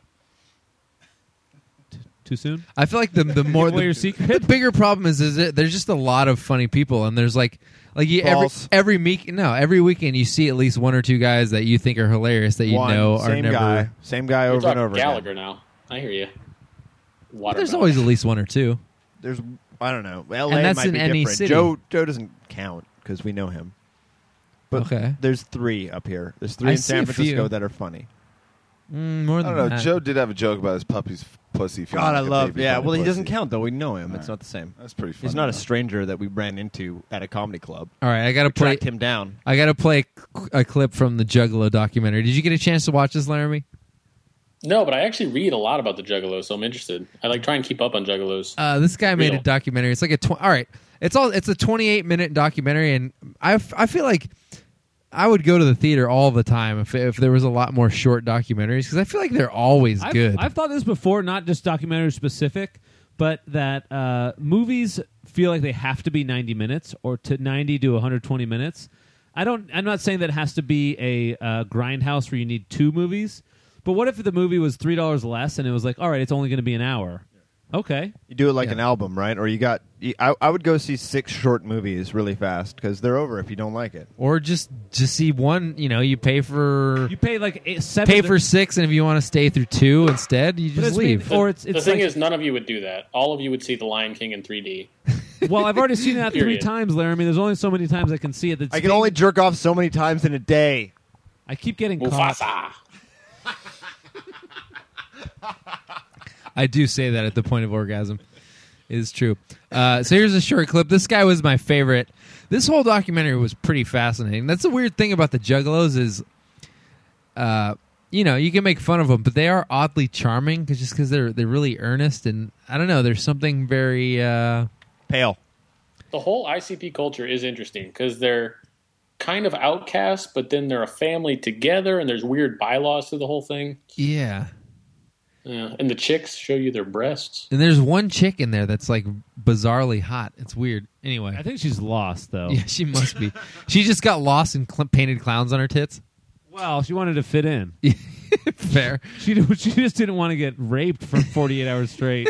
Too soon? I feel like the more Give away your the secret? bigger problem is there's just a lot of funny people, and there's like you False. every weekend you see at least one or two guys that you think are hilarious that you One, know are same never. same guy You're over and talking over Gallagher again. now. I hear you. There's always at least one or two. There's I don't know. LA And that's might in be any different. city. Joe doesn't count because we know him. But Okay. there's 3 up here. There's 3 I in see San a Francisco few. that are funny. More I than don't know. that. Joe did have a joke about his puppy's pussy. feeling God, I like a love. baby Yeah, puppy well, he doesn't pussy. count though. We know him. All It's right. not the same. That's pretty funny. He's not a though. stranger that we ran into at a comedy club. All right, I gotta We play. tracked him down. I gotta play a clip from the Juggalo documentary. Did you get a chance to watch this, Laramie? No, but I actually read a lot about the Juggalos, so I'm interested. I like try and keep up on Juggalos. This guy made a Real. documentary. It's like all right. It's a 28-minute documentary, and I feel like I would go to the theater all the time if there was a lot more short documentaries because I feel like they're always good. I've thought this before, not just documentary specific, but that movies feel like they have to be 90 minutes or to 90 to 120 minutes. I'm not saying that it has to be a grindhouse where you need 2 movies, but what if the movie was $3 less and it was like, all right, it's only going to be an hour? Okay. You do it like an album, right? Or I would go see 6 short movies really fast because they're over if you don't like it. Or just see one. You pay for You pay like 7. pay for 6, and if you want to stay through 2 instead, you just leave. Or it's the thing like, is, none of you would do that. All of you would see The Lion King in 3D. well, I've already seen that 3 Period. times, Laramie. There's only so many times I can see it. I can only jerk off so many times in a day. I keep getting caught. Mufasa. I do say that at the point of orgasm. It is true. So here's a short clip. This guy was my favorite. This whole documentary was pretty fascinating. That's the weird thing about the Juggalos is, you can make fun of them, but they are oddly charming because they're really earnest, and I don't know. There's something very pale. The whole ICP culture is interesting because they're kind of outcasts, but then they're a family together, and there's weird bylaws to the whole thing. Yeah. Yeah, and the chicks show you their breasts. And there's one chick in there that's like bizarrely hot. It's weird. Anyway, I think she's lost though. Yeah, she must be. She just got lost and painted clowns on her tits. Well, she wanted to fit in. Fair. She just didn't want to get raped for 48 hours straight.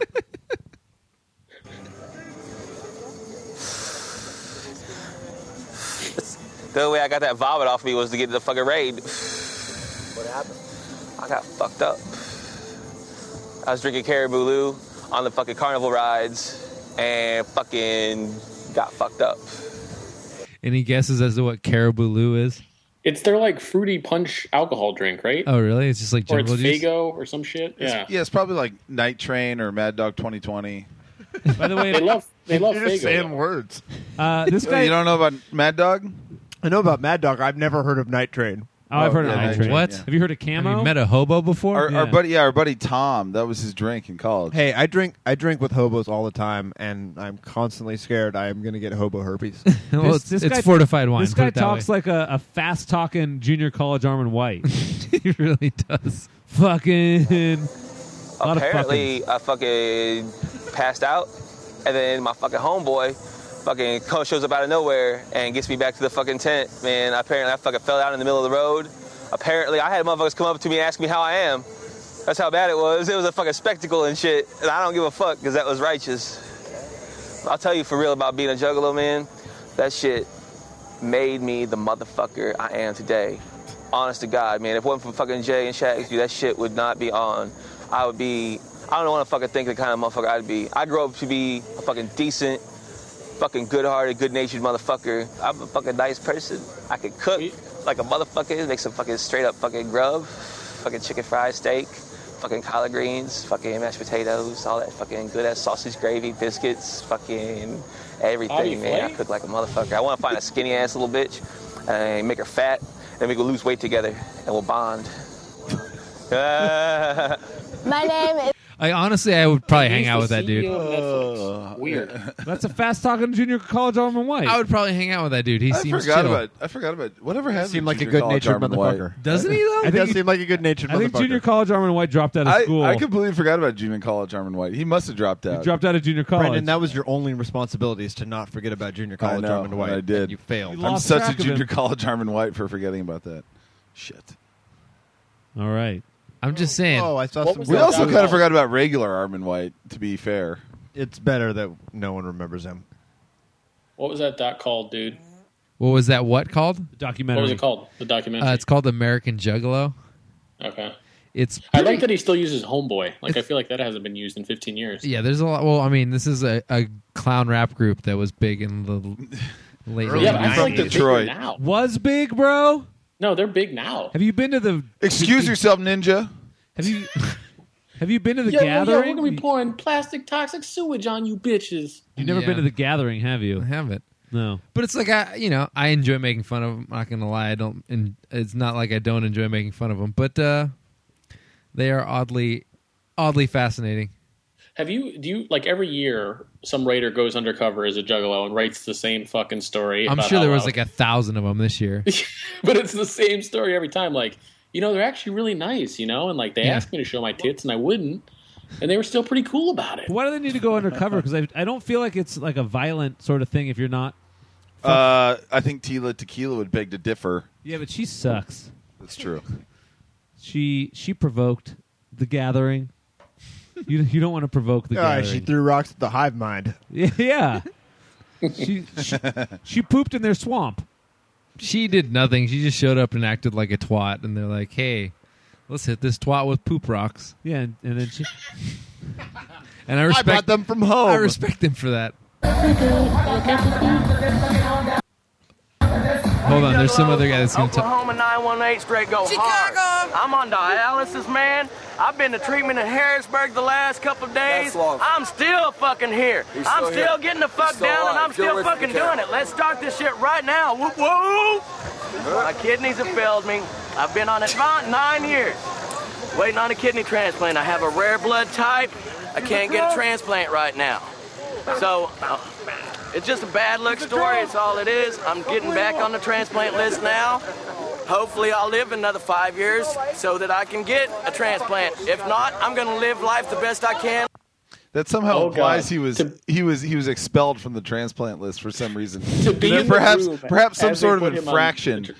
The only way I got that vomit off me was to get the fucking raid. What happened? I got fucked up. I was drinking Caribou Lou on the fucking carnival rides and fucking got fucked up. Any guesses as to what Caribou Lou is? It's their like fruity punch alcohol drink, right? Oh, really? It's just like or it's jungle juice? Faygo or some shit. Yeah. It's probably like Night Train or Mad Dog 2020. By the way, they love You're Faygo. just saying though. words. This guy, You don't know about Mad Dog? I know about Mad Dog. I've never heard of Night Train. Oh, I've heard of yeah, Night Train. What? Have you heard of Camo? Have you met a hobo before? Our buddy Tom, that was his drink in college. Hey, I drink with hobos all the time, and I'm constantly scared I am going to get hobo herpes. Well, it's guy- fortified wine. This put guy it that talks way. like a fast-talking junior college Armin White. He really does. Fucking. Apparently, I fucking passed out, and then my fucking homeboy fucking shows up out of nowhere and gets me back to the fucking tent. Man, apparently I fucking fell out in the middle of the road. Apparently, I had motherfuckers come up to me and ask me how I am. That's how bad it was. It was a fucking spectacle and shit, and I don't give a fuck because that was righteous. I'll tell you for real about being a juggalo, man. That shit made me the motherfucker I am today. Honest to God, man. If it wasn't for fucking Jay and Shaq, that shit would not be on. I would be, I don't want to fucking think the kind of motherfucker I'd be. I grew up to be a fucking decent, fucking good-hearted, good-natured motherfucker. I'm a fucking nice person. I can cook like a motherfucker, make some fucking straight-up fucking grub, fucking chicken fried steak, fucking collard greens, fucking mashed potatoes, all that fucking good-ass sausage gravy, biscuits, fucking everything, man. I cook like a motherfucker. I want to find a skinny-ass little bitch and make her fat, and we can lose weight together, and we'll bond. My name is... I would probably hang out with that dude. Weird. That's a fast-talking junior college Armin White. I would probably hang out with that dude. He seems chill. I forgot about whatever happened. Seemed to like a junior college good-natured Armin White. motherfucker. Doesn't he, though? He does seem like a good-natured I think motherfucker. junior college Armin White dropped out of school. I completely forgot about junior college Armin White. He must have dropped out. He dropped out of junior college. Brendan, that was your only responsibility, is to not forget about junior I college know, Armin White. I did. And you failed. You I'm lost such a track of junior him. college Armin White for forgetting about that. Shit. All right. I'm just saying. Oh, I saw What some. was We that also guy kind of called? forgot about regular Armin White, to be fair. It's better that no one remembers him. What was that doc called, dude? What was that? What called? Documentary. What was it called? The documentary. It's called American Juggalo. Okay. It's I pretty- like that he still uses Homeboy. Like, I feel like that hasn't been used in 15 years. Yeah, there's a lot. Well, I mean, this is a clown rap group that was big in the late Yeah, but I feel like they're Detroit. bigger now. Was big, bro? No, they're big now. Have you been to the... Excuse yourself, Ninja. Have you... Have you been to the Yeah, gathering? we're gonna be pouring plastic toxic sewage on you bitches. You've never Yeah. been to the gathering, have you? I haven't. No. But it's like I enjoy making fun of them. I'm not gonna lie, I don't. And it's not like I don't enjoy making fun of them, but they are oddly fascinating. Do you like every year some writer goes undercover as a juggalo and writes the same fucking story? I'm about sure how there was loud- like 1,000 of them this year. but it's the same story every time. Like, they're actually really nice, and like they Yeah. asked me to show my tits and I wouldn't, and they were still pretty cool about it. Why do they need to go undercover? Because I don't feel like it's like a violent sort of thing if you're not... I think Tila Tequila would beg to differ. Yeah, but she sucks. That's true. She provoked the gathering. You don't want to provoke the All right, gathering. she threw rocks at the hive mind. Yeah. she pooped in their swamp. She did nothing. She just showed up and acted like a twat, and they're like, "Hey, let's hit this twat with poop rocks." Yeah, and then she... And I respect brought them from home. I respect them for that. Hold on, there's some other guy that's going to talk. Oklahoma 918 straight go hard. I'm on dialysis, man. I've been to treatment in Harrisburg the last couple of days. I'm still fucking here. I'm still getting the fuck down and I'm still fucking doing it. Let's start this shit right now. Whoop whoop. My kidneys have failed me. I've been on it about 9 years. Waiting on a kidney transplant. I have a rare blood type. I can't get a transplant right now. So, it's just a bad luck story. It's all it is. I'm getting back on the transplant list now. Hopefully I'll live another 5 years so that I can get a transplant. If not, I'm going to live life the best I can. That somehow Oh, implies God. he was expelled from the transplant list for some reason. To be in the perhaps group perhaps some as they sort of put him on infraction. the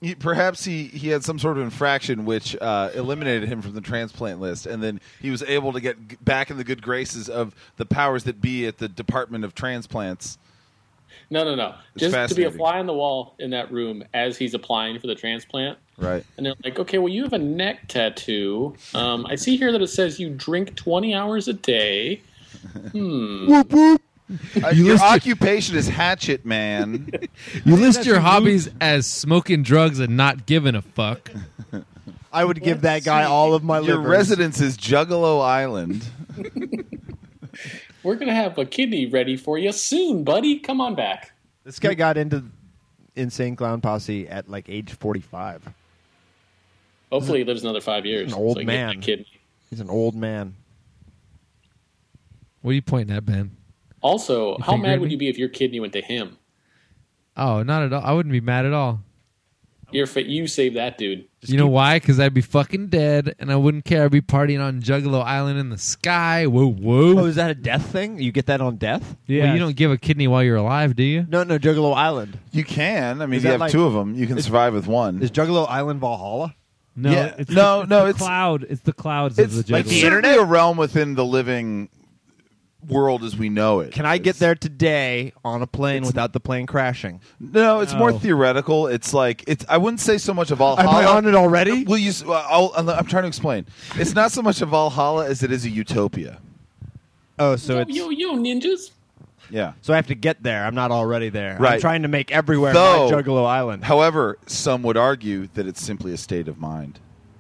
Perhaps he had some sort of infraction which eliminated him from the transplant list, and then he was able to get back in the good graces of the powers that be at the Department of Transplants. No. It's Just to be a fascinating. fly on the wall in that room as he's applying for the transplant. Right. And they're like, okay, well, you have a neck tattoo. I see here that it says you drink 20 hours a day. Whoop, whoop. Your occupation is hatchet, man. You list your hobbies as smoking drugs and not giving a fuck. I would give that guy all of my Your livers. residence is Juggalo Island. We're going to have a kidney ready for you soon, buddy. Come on back. This guy got into Insane Clown Posse at like age 45. Hopefully he lives another 5 years. An old so he can get man. that kidney. He's an old man. What are you pointing at, Ben? Also, how think mad would Ruby? you be if your kidney went to him? Oh, not at all. I wouldn't be mad at all. You saved that dude. You know why? Because I'd be fucking dead, and I wouldn't care. I'd be partying on Juggalo Island in the sky. Whoa, whoa. Oh, is that a death thing? You get that on death? Well, you don't give a kidney while you're alive, do you? No, Juggalo Island. You can. I mean, Is you that have like- two of them. You can survive with one. Is Juggalo Island Valhalla? No, Yeah. it's No, the, no, it's the it's- cloud. It's the clouds It's of the like Juggalo. certainly a realm within the living world as we know it. Can I get there today on a plane without the plane crashing? No, it's more No. theoretical. It's like I wouldn't say so much of Valhalla. Am I on it already? Well, I'm trying to explain. It's not so much a Valhalla as it is a utopia. Oh, so it's Yo, ninjas. Yeah. so I have to get there. I'm not already there. Right. I'm trying to make everywhere Though- my Juggalo Island. However, some would argue that it's simply a state of mind.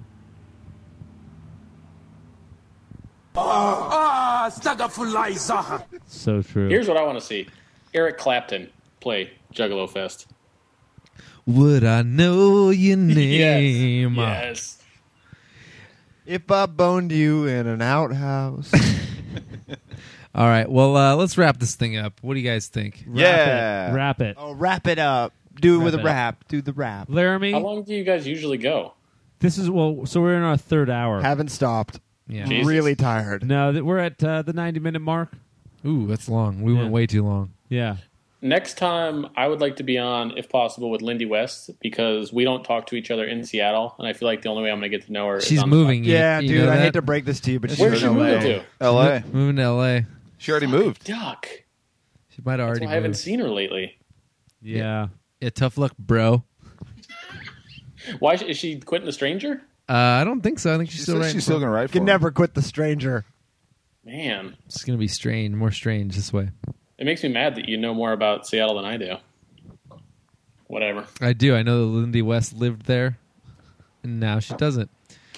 So true. Here's what I want to see. Eric Clapton play Juggalo Fest. Would I know your name? Yes. If I boned you in an outhouse. All right. Well, let's wrap this thing up. What do you guys think? Wrap it. Oh, wrap it up. Do it with a Wrap it up. rap. Do the rap. Laramie, How long do you guys usually go? this is so we're in our third hour. Haven't stopped. Yeah. Jesus. Really tired. No, we're at the 90-minute mark. Ooh, that's long. We went way too long. Yeah. Next time, I would like to be on, if possible, with Lindy West because we don't talk to each other in Seattle, and I feel like the only way I'm going to get to know her is She's on the moving. Yeah, you dude. know I that? hate to break this to you, but she's Where's she in LA. moving to? L.A. Moving to L.A. She already moved. Duck. She might have already I haven't moved. seen her lately. Yeah. Yeah, tough luck, bro. Why is she quitting The Stranger? I don't think so. I think she's She still says right. she's still going to write for Can him. never quit the stranger. Man, It's going to be strange, more strange this way. it makes me mad that you know more about Seattle than I do. Whatever. I do. I know that Lindy West lived there, and now she doesn't.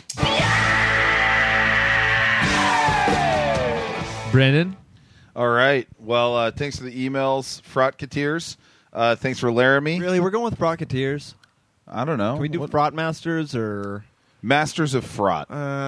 Brandon? All right. Well, thanks for the emails, Frotketeers. Thanks for Laramie. Really, we're going with Frotketeers. I don't know. Can we do What- Frot Masters or Masters of Frot.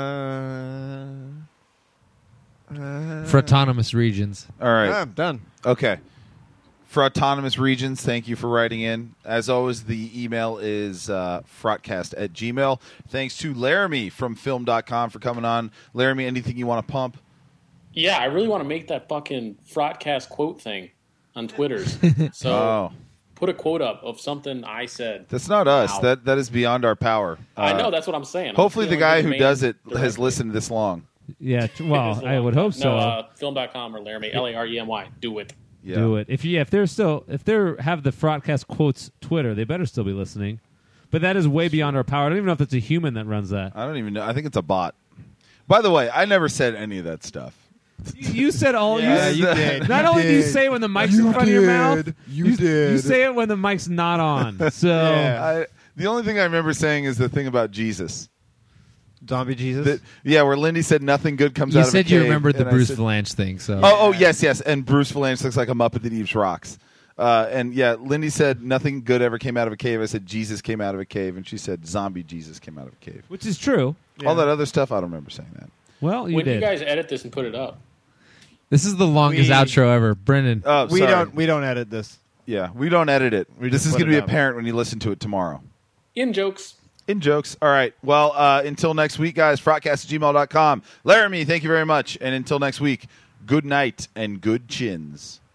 For autonomous regions. All right. I'm done. Okay. For Autonomous Regions, thank you for writing in. As always, the email is frotcast@gmail. Thanks to Laramie from film.com for coming on. Laramie, anything you want to pump? Yeah, I really want to make that fucking Frotcast quote thing on Twitter's. So Oh. put a quote up of something I said. That's not us. Wow. That is beyond our power. I know, that's what I'm saying. I'm Hopefully the feeling guy like who the does main it has director. listened this long. Yeah. Well, I would hope so. No, film.com or Laramie, Laremy. Do it. Yeah. Do it. If they're have the Frotcast quotes Twitter, they better still be listening. But that is way beyond our power. I don't even know if it's a human that runs that. I don't even know. I think it's a bot. By the way, I never said any of that stuff. You said all. Yeah, you did. Not You only do you did. say it when the mic's You in front of your mouth, did. You did. You say it when the mic's not on. So Yeah. The only thing I remember saying is the thing about Jesus. Zombie Jesus? Where Lindy said nothing good comes You out of a said you cave, remembered the and I Bruce said- Valanche thing, so. Oh, yes. And Bruce Valanche looks like a Muppet that eats rocks. And yeah, Lindy said nothing good ever came out of a cave. I said Jesus came out of a cave, and she said zombie Jesus came out of a cave. which is true. All that other stuff, I don't remember saying that. Well, you When do did. you guys edit this and put it up? This is the longest We- outro ever. Brendan. Oh, we sorry. don't edit this. Yeah, we don't edit it. We This just is put going to it be up. apparent when you listen to it tomorrow. In jokes. In jokes. All right. Well, until next week, guys, frotcast@gmail.com. Laramie, thank you very much. And until next week, good night and good chins.